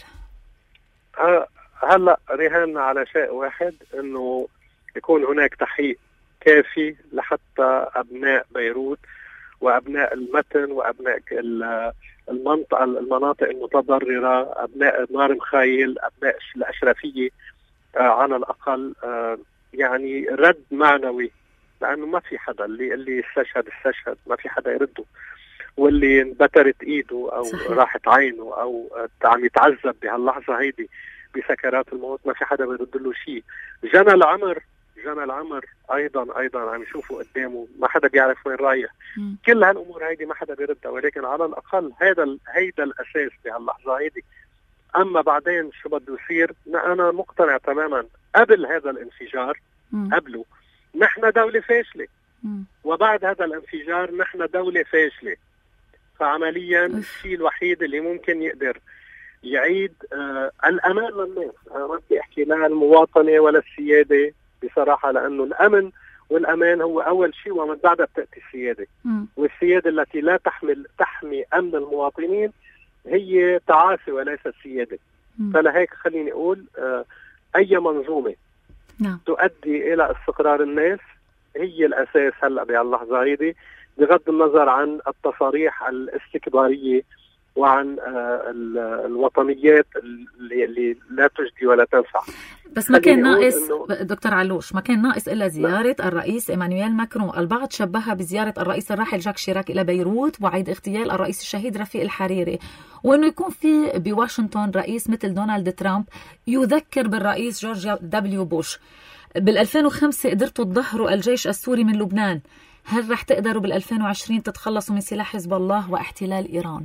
أه هلأ رهاننا على شيء واحد، أنه يكون هناك تحقيق كافي لحتى أبناء بيروت وأبناء المتن وأبناء المنطقة المناطق المتضررة، أبناء نار مخايل، أبناء الأشرفية آه على الأقل آه يعني رد معنوي، لأنه ما في حدا اللي اللي استشهد استشهد ما في حدا يرده، واللي انبترت إيده أو صحيح. راحت عينه أو عم يتعذب بهاللحظة هيدي بسكرات الموت، ما في حدا بيرد له شيء. جنى العمر جنى العمر ايضا ايضا عم يشوفوا قدامه، ما حدا بيعرف وين رايح. م. كل هالامور هيدي ما حدا بيردها، ولكن على الاقل هذا هيدا الاساس بهاللحظه هيدي. اما بعدين شو بده يصير، انا مقتنع تماما قبل هذا الانفجار م. قبله نحن دوله فاشله، م. وبعد هذا الانفجار نحن دوله فاشله. فعمليا الشيء الوحيد اللي ممكن يقدر يعيد آه الامان للناس، انا ما بدي احكي لا المواطنه ولا السياده بصراحة، لأنه الأمن والأمان هو أول شيء، ومن بعدها بتأتي السيادة. م. والسيادة التي لا تحمل تحمي أمن المواطنين هي تعاسة وليست سيادة. م. فلهيك خليني أقول آه أي منظومة نعم. تؤدي إلى استقرار الناس هي الأساس هلأ بهاللحظة هيدي، بغض النظر عن التصاريح الاستكبارية وعن الوطنيات اللي, اللي لا تجدي ولا تنفع. بس ما كان ناقص دكتور علوش، ما كان ناقص إلا زيارة لا. الرئيس إيمانويل ماكرون. البعض شبهها بزيارة الرئيس الراحل جاك شيراك إلى بيروت وعيد اغتيال الرئيس الشهيد رفيق الحريري، وإنه يكون في بواشنطن رئيس مثل دونالد ترامب يذكر بالرئيس جورج دبليو بوش. بالألفين وخمسة قدرتوا تظهروا الجيش السوري من لبنان، هل رح تقدروا بالألفين وعشرين تتخلصوا من سلاح حزب الله واحتلال إيران؟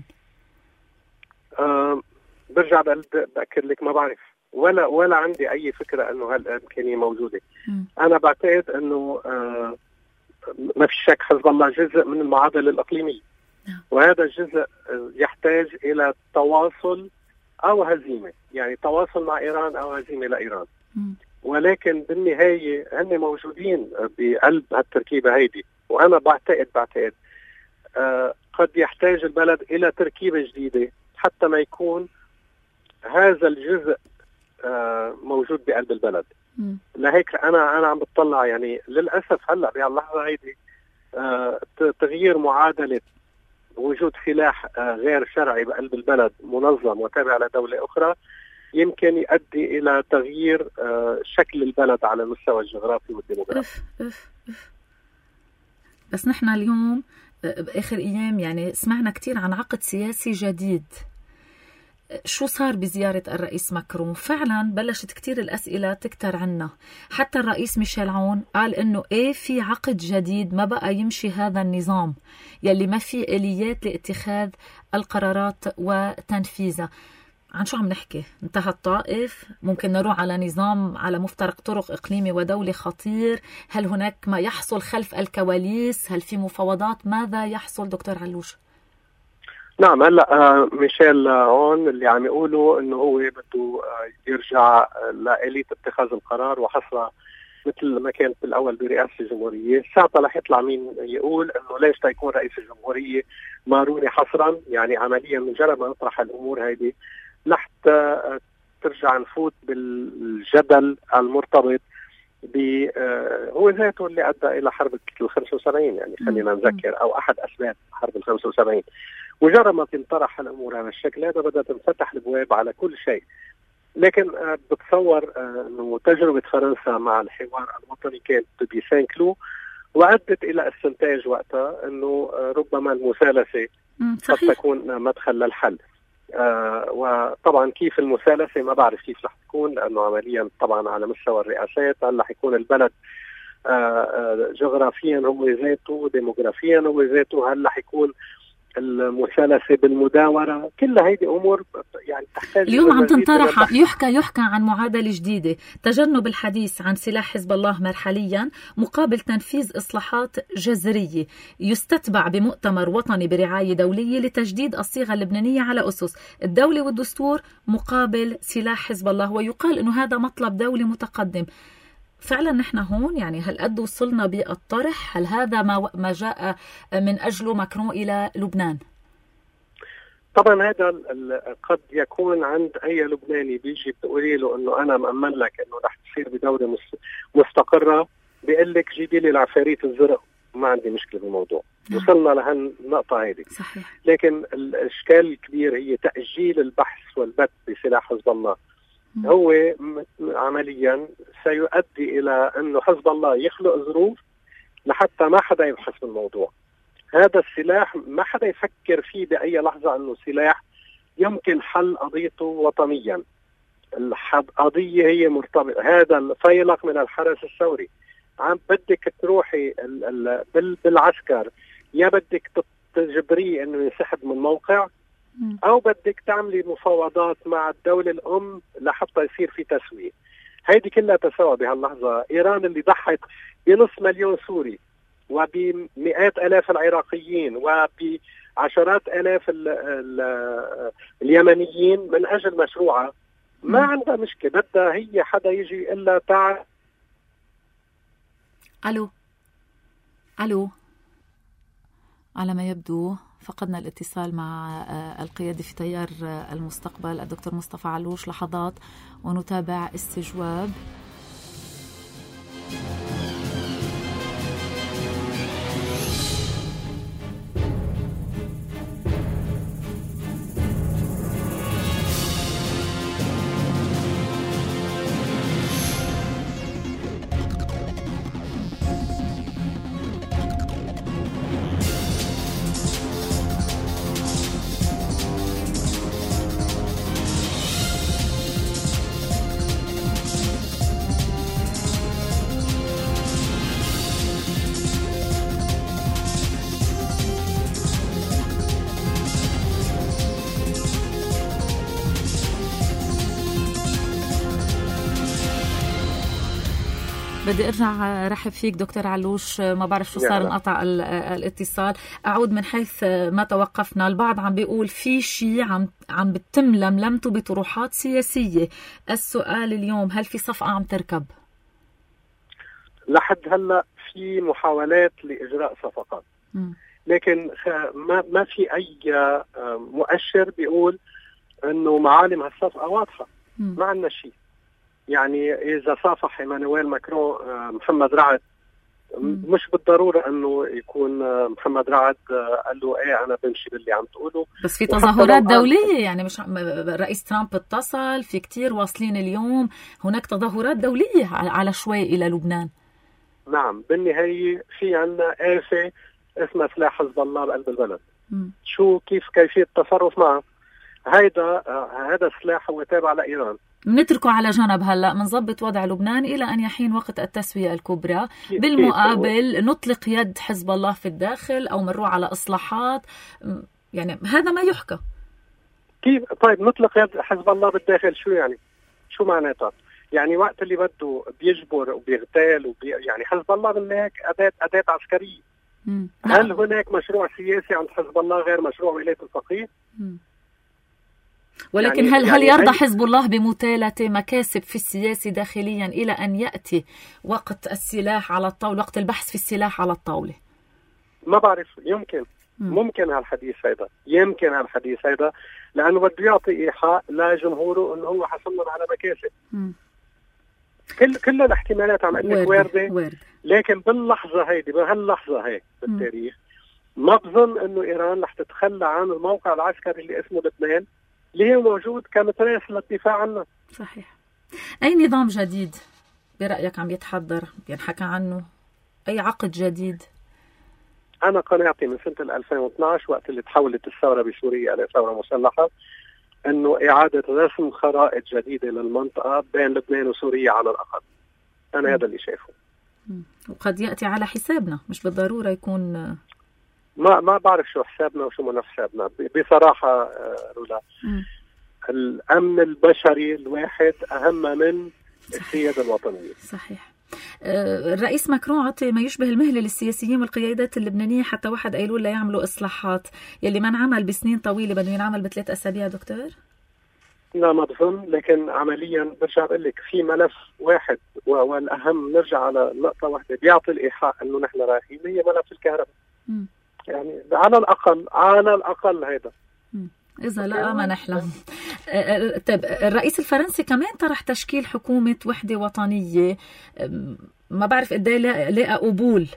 أه برجع بأكد لك ما بعرف ولا ولا عندي أي فكرة أنه هالإمكانية موجودة. م. أنا بعتقد أنه أه ما في شك حزب الله جزء من المعادلة الإقليمية، م. وهذا الجزء يحتاج إلى تواصل أو هزيمة، يعني تواصل مع إيران أو هزيمة لإيران. م. ولكن بالنهاية هن موجودين بقلب هالتركيبة هيدي، وأنا بعتقد بعتقد أه قد يحتاج البلد إلى تركيبة جديدة حتى ما يكون هذا الجزء آه موجود بقلب البلد. م. لهيك أنا أنا عم بتطلع يعني للأسف هلأ بهاللحظة هيدي آه تغيير معادلة وجود سلاح غير شرعي بقلب البلد منظم وتابع لدولة أخرى يمكن يؤدي إلى تغيير شكل البلد على المستوى الجغرافي والديموغرافي. بس نحن اليوم بآخر أيام يعني سمعنا كتير عن عقد سياسي جديد. شو صار بزيارة الرئيس ماكرون؟ فعلا بلشت كتير الأسئلة تكتر عنا. حتى الرئيس ميشيل عون قال إنه إيه في عقد جديد، ما بقى يمشي هذا النظام يلي ما في آليات لاتخاذ القرارات وتنفيذها. عن شو عم نحكي؟ انتهى الطائف؟ ممكن نروح على نظام على مفترق طرق إقليمي ودولي خطير؟ هل هناك ما يحصل خلف الكواليس؟ هل في مفاوضات؟ ماذا يحصل دكتور علوش؟ نعم، هلا ميشيل عون اللي عم يقولوا انه هو بده يرجع لآلية اتخاذ القرار وحصرها مثل ما كانت بالاول برئاسة الجمهورية. ساعتها رح يطلع مين يقول انه ليش تيكون رئيس الجمهورية ماروني حصرا، يعني عمليا مجرد ما نطرح الامور هيدي لحتى ترجع نفوت بالجدل المرتبط ب هو ذاته اللي ادى الى حرب ال خمسة وسبعين، يعني خلينا نذكر، او احد اسباب حرب ال خمسة وسبعين. مجرد ما تنطرح الامور على الشكل هذا بدات تنفتح الابواب على كل شيء. لكن بتصور انه تجربه فرنسا مع الحوار الوطني كانت بسان كلو وادت الى استنتاج وقتها انه ربما المثالثه قد تكون مدخل للحل. آه وطبعا كيف المثالثه ما بعرف كيف رح تكون، لانه عمليا طبعا على مستوى الرئاسات هل رح يكون البلد آه آه جغرافيا هو ذاته، ديموغرافيا هو ذاته، هل رح يكون المثالثه بالمداوره، كل هيدي امور يعني تحتاج. اليوم عم تنطرح يحكى يحكى عن معادله جديده، تجنب الحديث عن سلاح حزب الله مرحليا مقابل تنفيذ اصلاحات جذريه، يستتبع بمؤتمر وطني برعايه دوليه لتجديد الصيغه اللبنانيه على اسس الدوله والدستور مقابل سلاح حزب الله، ويقال انه هذا مطلب دولي متقدم. فعلا نحن هون يعني هل قد وصلنا بالطرح؟ هل هذا ما ما جاء من أجله ماكرون إلى لبنان؟ طبعا هذا قد يكون عند أي لبناني بيجي بتقولي له أنه أنا مأمن لك أنه رح تصير بدولة مستقرة، بيقول لك جيبي لي العفاريت الزرق، ما عندي مشكلة بالموضوع. نعم. وصلنا لهالنقطة هذه. صحيح. لكن الإشكال الكبير هي تأجيل البحث والبت بسلاح حزب الله. هو عمليا سيؤدي إلى أنه حزب الله يخلق ظروف لحتى ما حدا يبحث بالموضوع. هذا السلاح ما حدا يفكر فيه بأي لحظة أنه سلاح يمكن حل قضيته وطنيا. القضية هي مرتبطة، هذا الفيلق من الحرس الثوري عم بدك تروحي بالعسكر، يا بدك تجبريه أنه ينسحب من موقع، أو بدك تعملي مفاوضات مع الدولة الأم لحتى يصير في تسوية. هيدي كلها تساوى بهاللحظة. إيران اللي ضحت بنص مليون سوري وبمئات آلاف العراقيين وبعشرات آلاف ال ال اليمنيين من أجل مشروعها، ما عندها مشكلة، بدها هي حدا يجي إلا تعال. ألو ألو على ما يبدو فقدنا الاتصال مع القيادي في تيار المستقبل الدكتور مصطفى علوش. لحظات ونتابع استجواب. بدي ارجع رحب فيك دكتور علوش، ما بعرف شو صار انقطع الاتصال. اعود من حيث ما توقفنا. البعض عم بيقول في شيء عم عم بتم لملمته بطروحات سياسيه. السؤال اليوم هل في صفقه عم تركب؟ لحد هلا في محاولات لاجراء صفقات، م. لكن ما ما في اي مؤشر بيقول انه معالم هالصفقه واضحه. م. ما عندنا شيء. يعني إذا صافح إيمانويل ماكرون محمد رعد مش بالضرورة أنه يكون محمد رعد قال له إيه أنا بمشي باللي عم تقوله. بس في تظاهرات دولية، يعني مش رئيس ترامب اتصل، في كتير واصلين اليوم، هناك تظاهرات دولية على شوي إلى لبنان. نعم، بالنهاية في عنا آفة اسمها سلاح حزب الله بقلب البلد. م. شو كيف كيفية التصرف معه؟ هيدا هذا السلاح هو تابع لإيران. نتركه على جنب هلا، منضبط وضع لبنان الى ان يحين وقت التسويه الكبرى. بالمقابل نطلق يد حزب الله في الداخل او نروح على اصلاحات، يعني هذا ما يحكى. كيف طيب نطلق يد حزب الله بالداخل؟ شو يعني؟ شو معناتها؟ يعني وقت اللي بده بيجبر وبيغتال وبي... يعني حزب الله بالنهاية اداه اداه عسكريه. مم. هل هناك مشروع سياسي عند حزب الله غير مشروع ولاية الفقيه؟ مم. ولكن يعني هل هل يرضى حزب الله بمتالة مكاسب في السياسي داخليا إلى أن يأتي وقت السلاح على الطاولة، وقت البحث في السلاح على الطاولة؟ ما بعرف، يمكن م. ممكن هالحديث هيدا، يمكن هالحديث هيدا لأنه بده يعطي إيحاء لجمهوره إنه هو حصلنا على مكاسب. م. كل كل الاحتمالات عم أقول لك واردة، وارد. لكن باللحظة هيدي بهاللحظة هيك بالتاريخ م. ما بظن إنه إيران رح تتخلى عن الموقع العسكري اللي اسمه لبنان اللي هو موجود كمتراس للدفاع عنه. صحيح. أي نظام جديد برأيك عم يتحضر ينحكى عنه؟ أي عقد جديد؟ أنا قناعتي من سنة ألفين واثناشر وقت اللي تحولت الثورة بسوريا إلى ثورة مسلحة أنه إعادة رسم خرائط جديدة للمنطقة بين لبنان وسوريا على الأقل. أنا م. هذا اللي شايفه. م. وقد يأتي على حسابنا، مش بالضرورة يكون. ما ما بعرف شو حسابنا وشو من حسابنا بصراحة رولا. م. الأمن البشري الواحد أهم من السيادة الوطنية. صحيح. الرئيس ماكرون عطي ما يشبه المهلة للسياسيين والقيادات اللبنانية حتى واحد قايلوا لا يعملوا إصلاحات، يلي ما انعمل بسنين طويلة بده ينعمل بثلاث أسابيع. دكتور؟ لا ما بظن، لكن عمليا برجع بقول لك في ملف واحد والأهم نرجع على نقطة واحدة بيعطي الإيحاء إنه نحن رايحين، هي ملف الكهرباء. م. يعني على الأقل على الأقل هيدا. م. إذا لا ما نحلم. طيب الرئيس الفرنسي كمان طرح تشكيل حكومة وحدة وطنية، ما بعرف قد ايه لاقى قبول.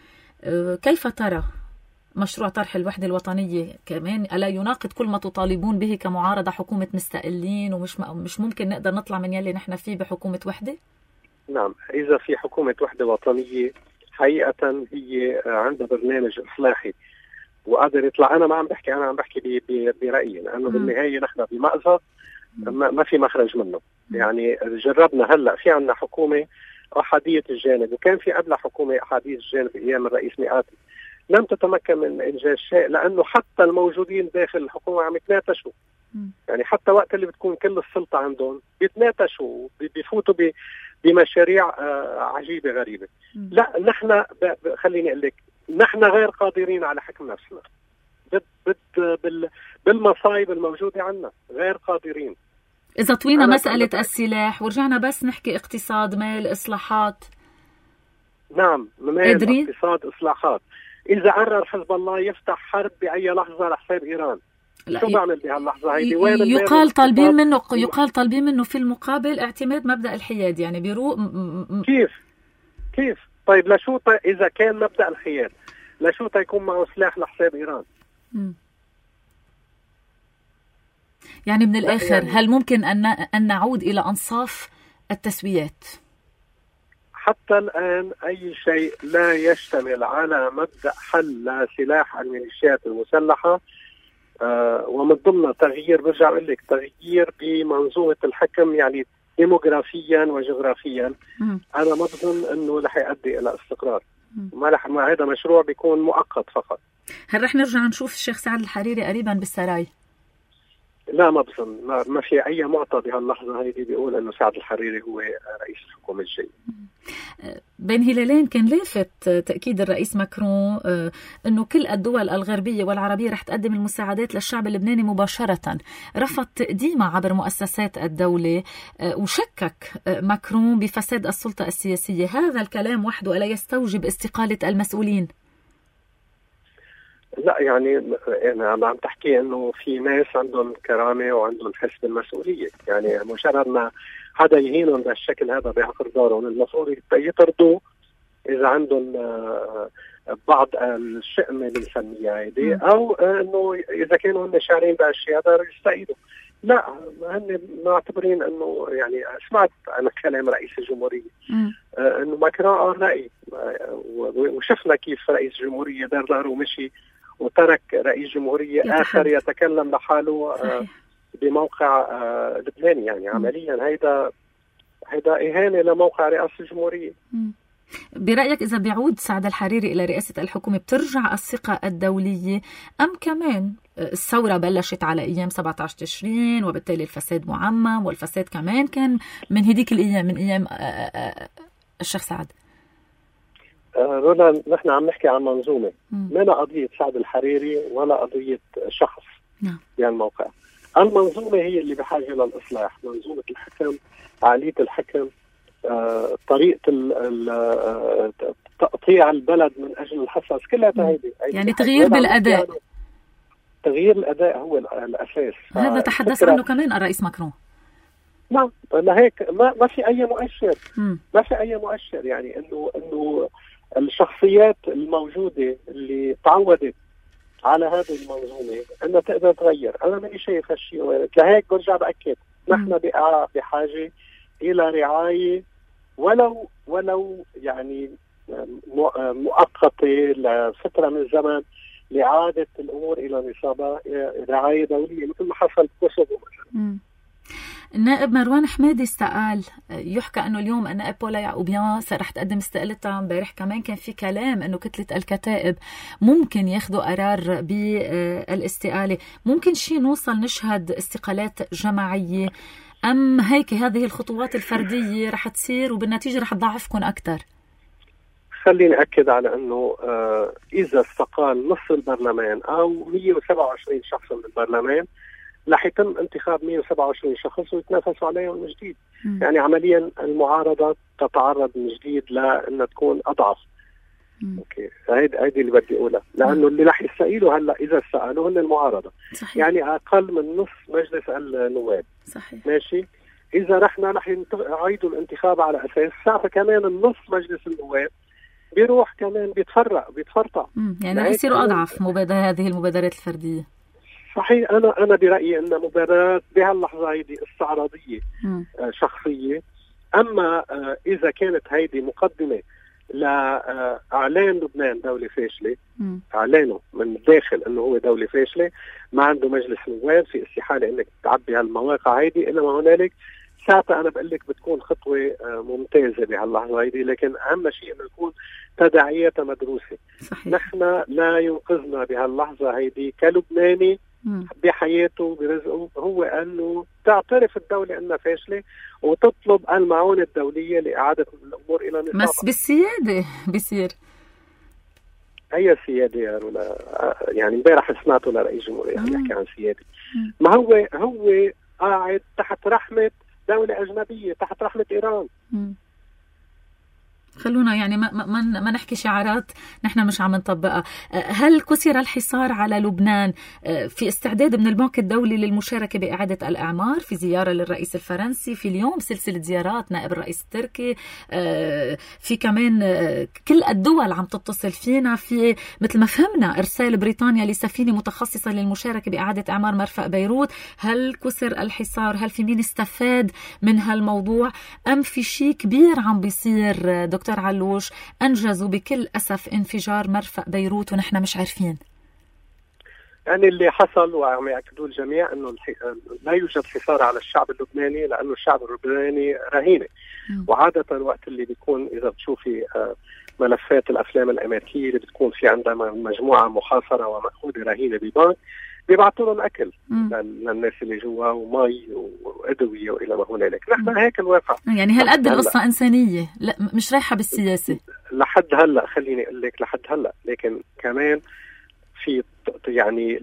كيف ترى مشروع طرح الوحدة الوطنية؟ كمان ألا يناقض كل ما تطالبون به كمعارضة حكومة مستقلين ومش مش ممكن نقدر نطلع من يلي نحن فيه بحكومة وحدة؟ نعم، إذا في حكومة وحدة وطنية حقيقة هي عندها برنامج إصلاحي وقادر يطلع. أنا ما عم بحكي، أنا عم بحكي برأيي، لأنه بالنهاية نحن بمأزق ما في مخرج منه. يعني جربنا هلأ في عنا حكومة أحادية الجانب، وكان في قبلها حكومة أحادية الجانب أيام الرئيس مئاتي، لم تتمكن من إنجاز شيء لأنه حتى الموجودين داخل الحكومة عم يتناتشوا. يعني حتى وقت اللي بتكون كل السلطة عندهم بيتناتشوا، بيفوتوا بمشاريع عجيبة غريبة. لا نحن خليني أقول لك نحن غير قادرين على حكم نفسنا بد بد بالمصايب الموجودة عنا، غير قادرين. إذا طوينا مسألة السلاح ورجعنا بس نحكي اقتصاد، مال، إصلاحات. نعم، مال، اقتصاد، إصلاحات. إذا قرر حزب الله يفتح حرب بأي لحظة لحساب إيران، شو بعمل بهاللحظة هيدي؟ وين يقال طالبين منه يقال طالبين منه في المقابل اعتماد مبدأ الحياد، يعني بيروق. كيف كيف طيب لشو طيب إذا كان مبدأ الحياد لشو تيكون معه سلاح لحساب إيران؟ م. يعني من الآخر يعني هل ممكن أن أن نعود إلى أنصاف التسويات؟ حتى الآن أي شيء لا يشتمل على مبدأ حل لسلاح الميليشيات المسلحة، آه ومن ضمن تغيير، برجع أقول لك تغيير بمنظومة الحكم، يعني ديموغرافيا وجغرافيا. م. أنا ما بظن أنه رح يؤدي إلى استقرار. ما رح ما هذا مشروع بيكون مؤقت فقط. هل رح نرجع نشوف الشيخ سعد الحريري قريبا بالسراي؟ لا ما بظن، ما, ما في أي معطى بهاللحظة هيدي بيقول إنه سعد الحريري هو رئيس الحكومة الجاي. بين هلالين كان لافت تأكيد الرئيس ماكرون إنه كل الدول الغربية والعربية رح تقدم المساعدات للشعب اللبناني مباشرة، رفض تقديمها عبر مؤسسات الدولة، وشكك ماكرون بفساد السلطة السياسية. هذا الكلام وحده ألا يستوجب استقالة المسؤولين؟ لا يعني أنا عم تحكي إنه في ناس عندهم كرامة وعندهم حس بالمسؤولية، يعني مجرد ما حدا يهينهم بهالشكل هذا بعقر دارهم المفروض يطردوه اذا عندهم بعض الشؤم بنسميها هيدي، او انه اذا كانوا هم شاعرين باشياء بدهم يستعيدوا. لا، هن معتبرين انه يعني سمعت انا كلام رئيس الجمهوريه آه انه ماكرون قال راي، وشفنا كيف رئيس الجمهوريه دار ظهره ومشي وترك رئيس جمهوريه يتحدث. اخر يتكلم لحاله آه بموقع آه لبناني. يعني عمليا هيدا هيدا اهانه لموقع رئاسه الجمهوريه. م. برأيك إذا بيعود سعد الحريري إلى رئاسة الحكومة بترجع الثقة الدولية، أم كمان الثورة بلشت على أيام سبعة عشر تشرين وبالتالي الفساد معمم، والفساد كمان كان من هديك الأيام، من أيام الشيخ سعد؟ رولا نحن عم نحكي عن منظومة، ما قضية سعد الحريري ولا قضية شخص نعم. يعني الموقع. المنظومة هي اللي بحاجة للإصلاح، منظومة الحكم، آلية الحكم، آه، طريقة تقطيع البلد من أجل الحصص، كلها هيدي يعني تغيير بالأداء. يعني تغيير الأداء هو الأساس. هذا تحدث عنه كمان الرئيس ماكرون. نعم، لهيك ما ما في أي مؤشر، م. ما في أي مؤشر يعني إنه إنه الشخصيات الموجودة اللي تعودت على هذه المنظومة إنها تقدر تغير. أنا ماني شايف هالشيء، لهيك برجع بأكد نحن بحاجة إلى رعاية ولو ولو يعني مؤقتة لفترة من الزمن لإعادة الأمور إلى نصابها، رعاية دولية مثل ما حصل بكوسوفو مثلا. النائب مروان حمادي استقال، يحكى أنه اليوم النائب بولا يعقوبيان رح تقدم استقالتها. امبارح كمان كان في كلام أنه كتلة الكتائب ممكن ياخذوا قرار بالاستقالة. ممكن شيء نوصل نشهد استقالات جماعية، أم هيك هذه الخطوات الفردية رح تصير وبالنتيجة رح تضعفكم أكثر؟ خليني أكد على أنه آه إذا استقال نصف البرلمان أو مئة وسبعة وعشرين شخص من البرلمان رح يتم انتخاب مئة وسبعة وعشرين شخص ويتنافسوا عليهم من جديد. م. يعني عمليا المعارضة تتعرض من جديد لأنها تكون أضعف. م. أوكي، هيدي هيدي اللي بدي أقولها، لأنه اللي رح يستقيلوا هلا إذا استقالوا هن المعارضة. صحيح. يعني أقل من نصف مجلس النواب. صحيح. ماشي. إذا رحنا رح يعيدوا الانتخاب على أساس ساعة كمان النص مجلس النواب بيروح كمان بيتفرق بيتفرطع. يعني رح يصيروا أضعف مبادرة هذه المبادرات الفردية. صحيح. أنا أنا برأيي أن مبادرات بهاللحظة هيدي استعراضية آه شخصية. أما آه إذا كانت هيدي مقدمة لإعلان لبنان دولة فاشلة، إعلانه من الداخل أنه هو دولة فاشلة، ما عنده مجلس نواب، في استحالة أنك تعبي هالمواقع هيدي إلا ما هنالك، ساعتها أنا بقول لك بتكون خطوة ممتازة بهاللحظة هيدي. لكن أهم شيء إنه يكون تداعياتها مدروسة. صحيح. نحن لا ينقذنا بهاللحظة هيدي كلبناني م. بحياته برزقه هو أنه تعترف الدولة أنها فاشلة وتطلب المعونة الدولية لإعادة الأمور إلى نصابها. بس بالسيادة بيصير. أي سيادة يا رولا؟ يعني امبارح سمعته لرئيس الجمهورية عم يحكي عن سيادة. ما هو هو قاعد تحت رحمة دولة أجنبية، تحت رحمة إيران. م. خلونا يعني ما, ما, ما نحكي شعارات نحن مش عم نطبقها. هل كسر الحصار على لبنان في استعداد من البنك الدولي للمشاركة بإعادة الأعمار، في زيارة للرئيس الفرنسي، في اليوم سلسلة زيارات نائب الرئيس التركي، في كمان كل الدول عم تتصل فينا، في مثل ما فهمنا إرسال بريطانيا لسفينة متخصصة للمشاركة بإعادة أعمار مرفأ بيروت. هل كسر الحصار؟ هل في مين استفاد من هالموضوع؟ أم في شيء كبير عم بيصير دكتور علوش أنجزوا بكل أسف انفجار مرفأ بيروت ونحن مش عارفين؟ يعني اللي حصل وعم يأكدوا الجميع أنه الح... لا يوجد حصار على الشعب اللبناني، لأنه الشعب اللبناني رهينة. وعادة وقت اللي بيكون إذا بتشوفي ملفات الأفلام الأمريكية اللي بتكون في عندها مجموعة محاصرة ومأخوذة رهينة ببنك، بيبعتوا لهم أكل للناس اللي جوا ومي وأدوية وإلى ما هنالك. نحن هيك الواقع. يعني هالقد القصة إنسانية، لا مش رايحة بالسياسة لحد هلا. خليني أقول لك لحد هلا، لكن كمان في يعني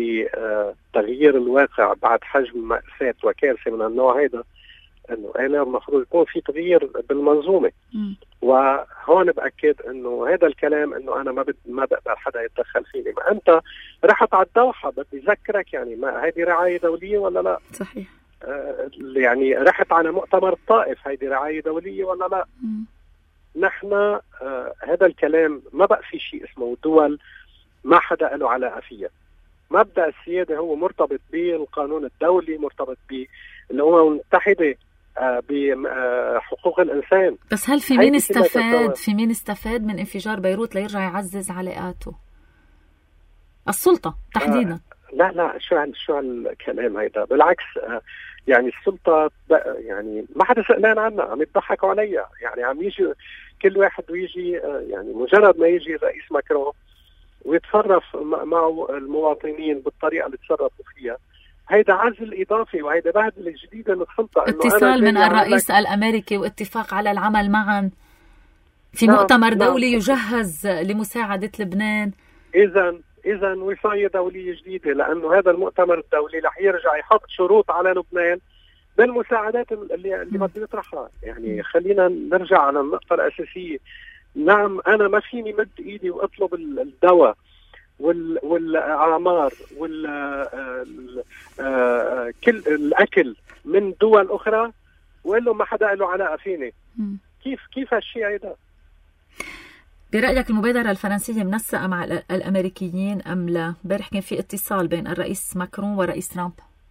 لتغيير الواقع بعد حجم مأساة وكارثة من النوع هذا، انه انا المفروض يكون في تغيير بالمنظومه. م. وهون باكد انه هذا الكلام انه انا ما بد ما بقدر حدا يتدخل فيني. ما انت رحت على الدوحه، بدي اذكرك يعني ما هذه رعايه دوليه ولا لا؟ صحيح. آه يعني رحت على مؤتمر الطائف، هذه رعايه دوليه ولا لا؟ م. نحن آه هذا الكلام ما بقى في شيء اسمه دول ما حدا له علاقة فيها. مبدأ السيادة هو مرتبط بالقانون الدولي، مرتبط بالأمم المتحدة، آه بحقوق الإنسان. بس هل في مين استفاد في مين استفاد من انفجار بيروت ليرجع يعزز علاقاته؟ السلطة تحديدا. آه لا لا شو شو هالكلام هيدا، بالعكس آه يعني السلطة يعني ما حدا سألان عنها، عم يضحكوا عليها، يعني عم يجي كل واحد ويجي آه يعني مجرد ما يجي الرئيس ماكرون ويتصرف مع المواطنين بالطريقة اللي تصرفوا فيها، هيدا عزل إضافي وهيدا بهدلة جديدة للسلطة. اتصال من الرئيس الأمريكي واتفاق على العمل معا في نعم مؤتمر نعم دولي يجهز لمساعدة لبنان. إذن إذا وصاية دولية جديدة، لأنه هذا المؤتمر الدولي رح يرجع يحط شروط على لبنان بالمساعدات اللي اللي بده يطرحها. يعني خلينا نرجع على النقطة الأساسية. نعم أنا ما فيني مد إيدي وأطلب الدواء وال والأعمار وال كل الأكل من دول أخرى وقال له ما حدا له علاقة فيني. كيف كيف هالشيء هيدا؟ برأيك المبادرة الفرنسية منسقة مع الأمريكيين أم لا؟ امبارح كان في اتصال بين الرئيس ماكرون ورئيس ترامب.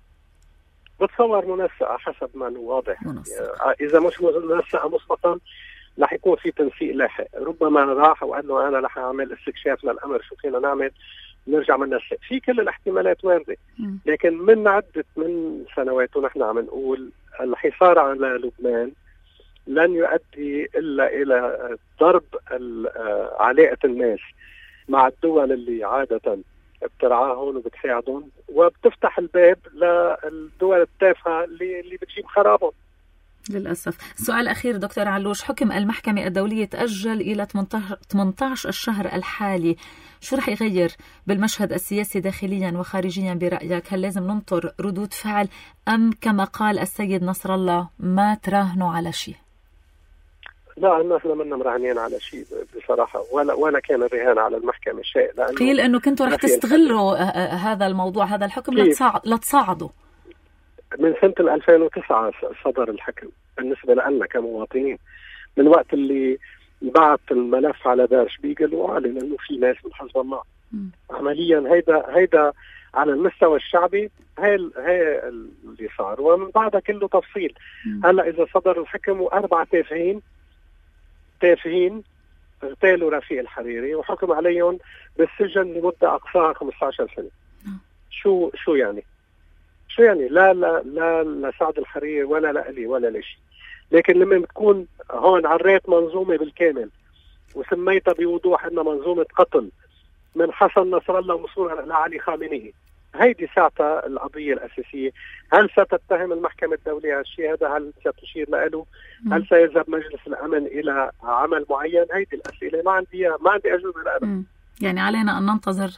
بتصور منسقة حسب ما هو واضح. منسقة. إذا مش منسقة مسبقا رح يكون في تنسيق لاحق. ربما راح وقال له أنا رح أعمل استكشاف للأمر شو فينا نعمل، نرجع من نسق. في كل الاحتمالات واردة، لكن من عدة من سنوات ونحن عم نقول الحصار على لبنان لن يؤدي إلا إلى ضرب علاقة الناس مع الدول اللي عادة بترعاهم وبتساعدهم، وبتفتح الباب للدول التافهة اللي, اللي بتجيب خرابهم. للأسف. السؤال الأخير دكتور علوش، حكم المحكمة الدولية تأجل إلى ثمانية عشر الشهر الحالي، شو رح يغير بالمشهد السياسي داخليا وخارجيا برأيك؟ هل لازم ننطر ردود فعل أم كما قال السيد نصر الله ما تراهنوا على شيء؟ لا الناس منا مراهنين على شيء بصراحة، ولا ولا كان الرهان على المحكمة شيء. قيل إنه كنتوا رح تستغلوا هذا الموضوع هذا الحكم لتصاعدوا. من سنة ألفين وتسعة صدر الحكم بالنسبة لنا كمواطنين، من وقت اللي بعت الملف على دار شبيغل وأعلن إنه في ناس من حزب الله. م. عمليا هيدا هيدا على المستوى الشعبي هاي هاي اللي صار، ومن بعدها كله تفصيل. م. هلا إذا صدر الحكم وأربعة تافهين تافهين اغتالوا رفيق الحريري وحكم عليهم بالسجن لمدة أقصاها خمسة عشر سنة. م. شو شو يعني؟ شو يعني؟ لا لا لا لسعد الحريري ولا لألي ولا لشيء. لكن لما بتكون هون عريت منظومة بالكامل وسميتها بوضوح انها منظومة قتل من حسن نصر الله وصولا لعلي خامنئي، هيدي ساعتها القضية الأساسية. هل ستتهم المحكمة الدولية هالشيء هذا؟ هل ستشير له؟ هل سيذهب مجلس الأمن إلى عمل معين؟ هيدي الأسئلة ما عندي ما عندي أجوبة الآن. يعني علينا أن ننتظر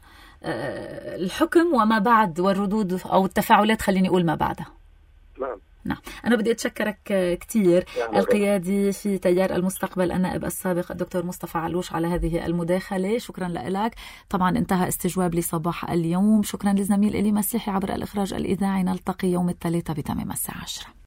الحكم وما بعد والردود أو التفاعلات، خليني أقول ما بعدها. نعم. نعم. أنا بدي أتشكرك كثير القيادي في تيار المستقبل النائب السابق الدكتور مصطفى علوش على هذه المداخلة. شكرا لك. طبعا انتهى استجواب لصباح اليوم. شكرا للزميل إلي مسيحي عبر الإخراج الإذاعي. نلتقي يوم الثلاثاء بتمام الساعة عشرة.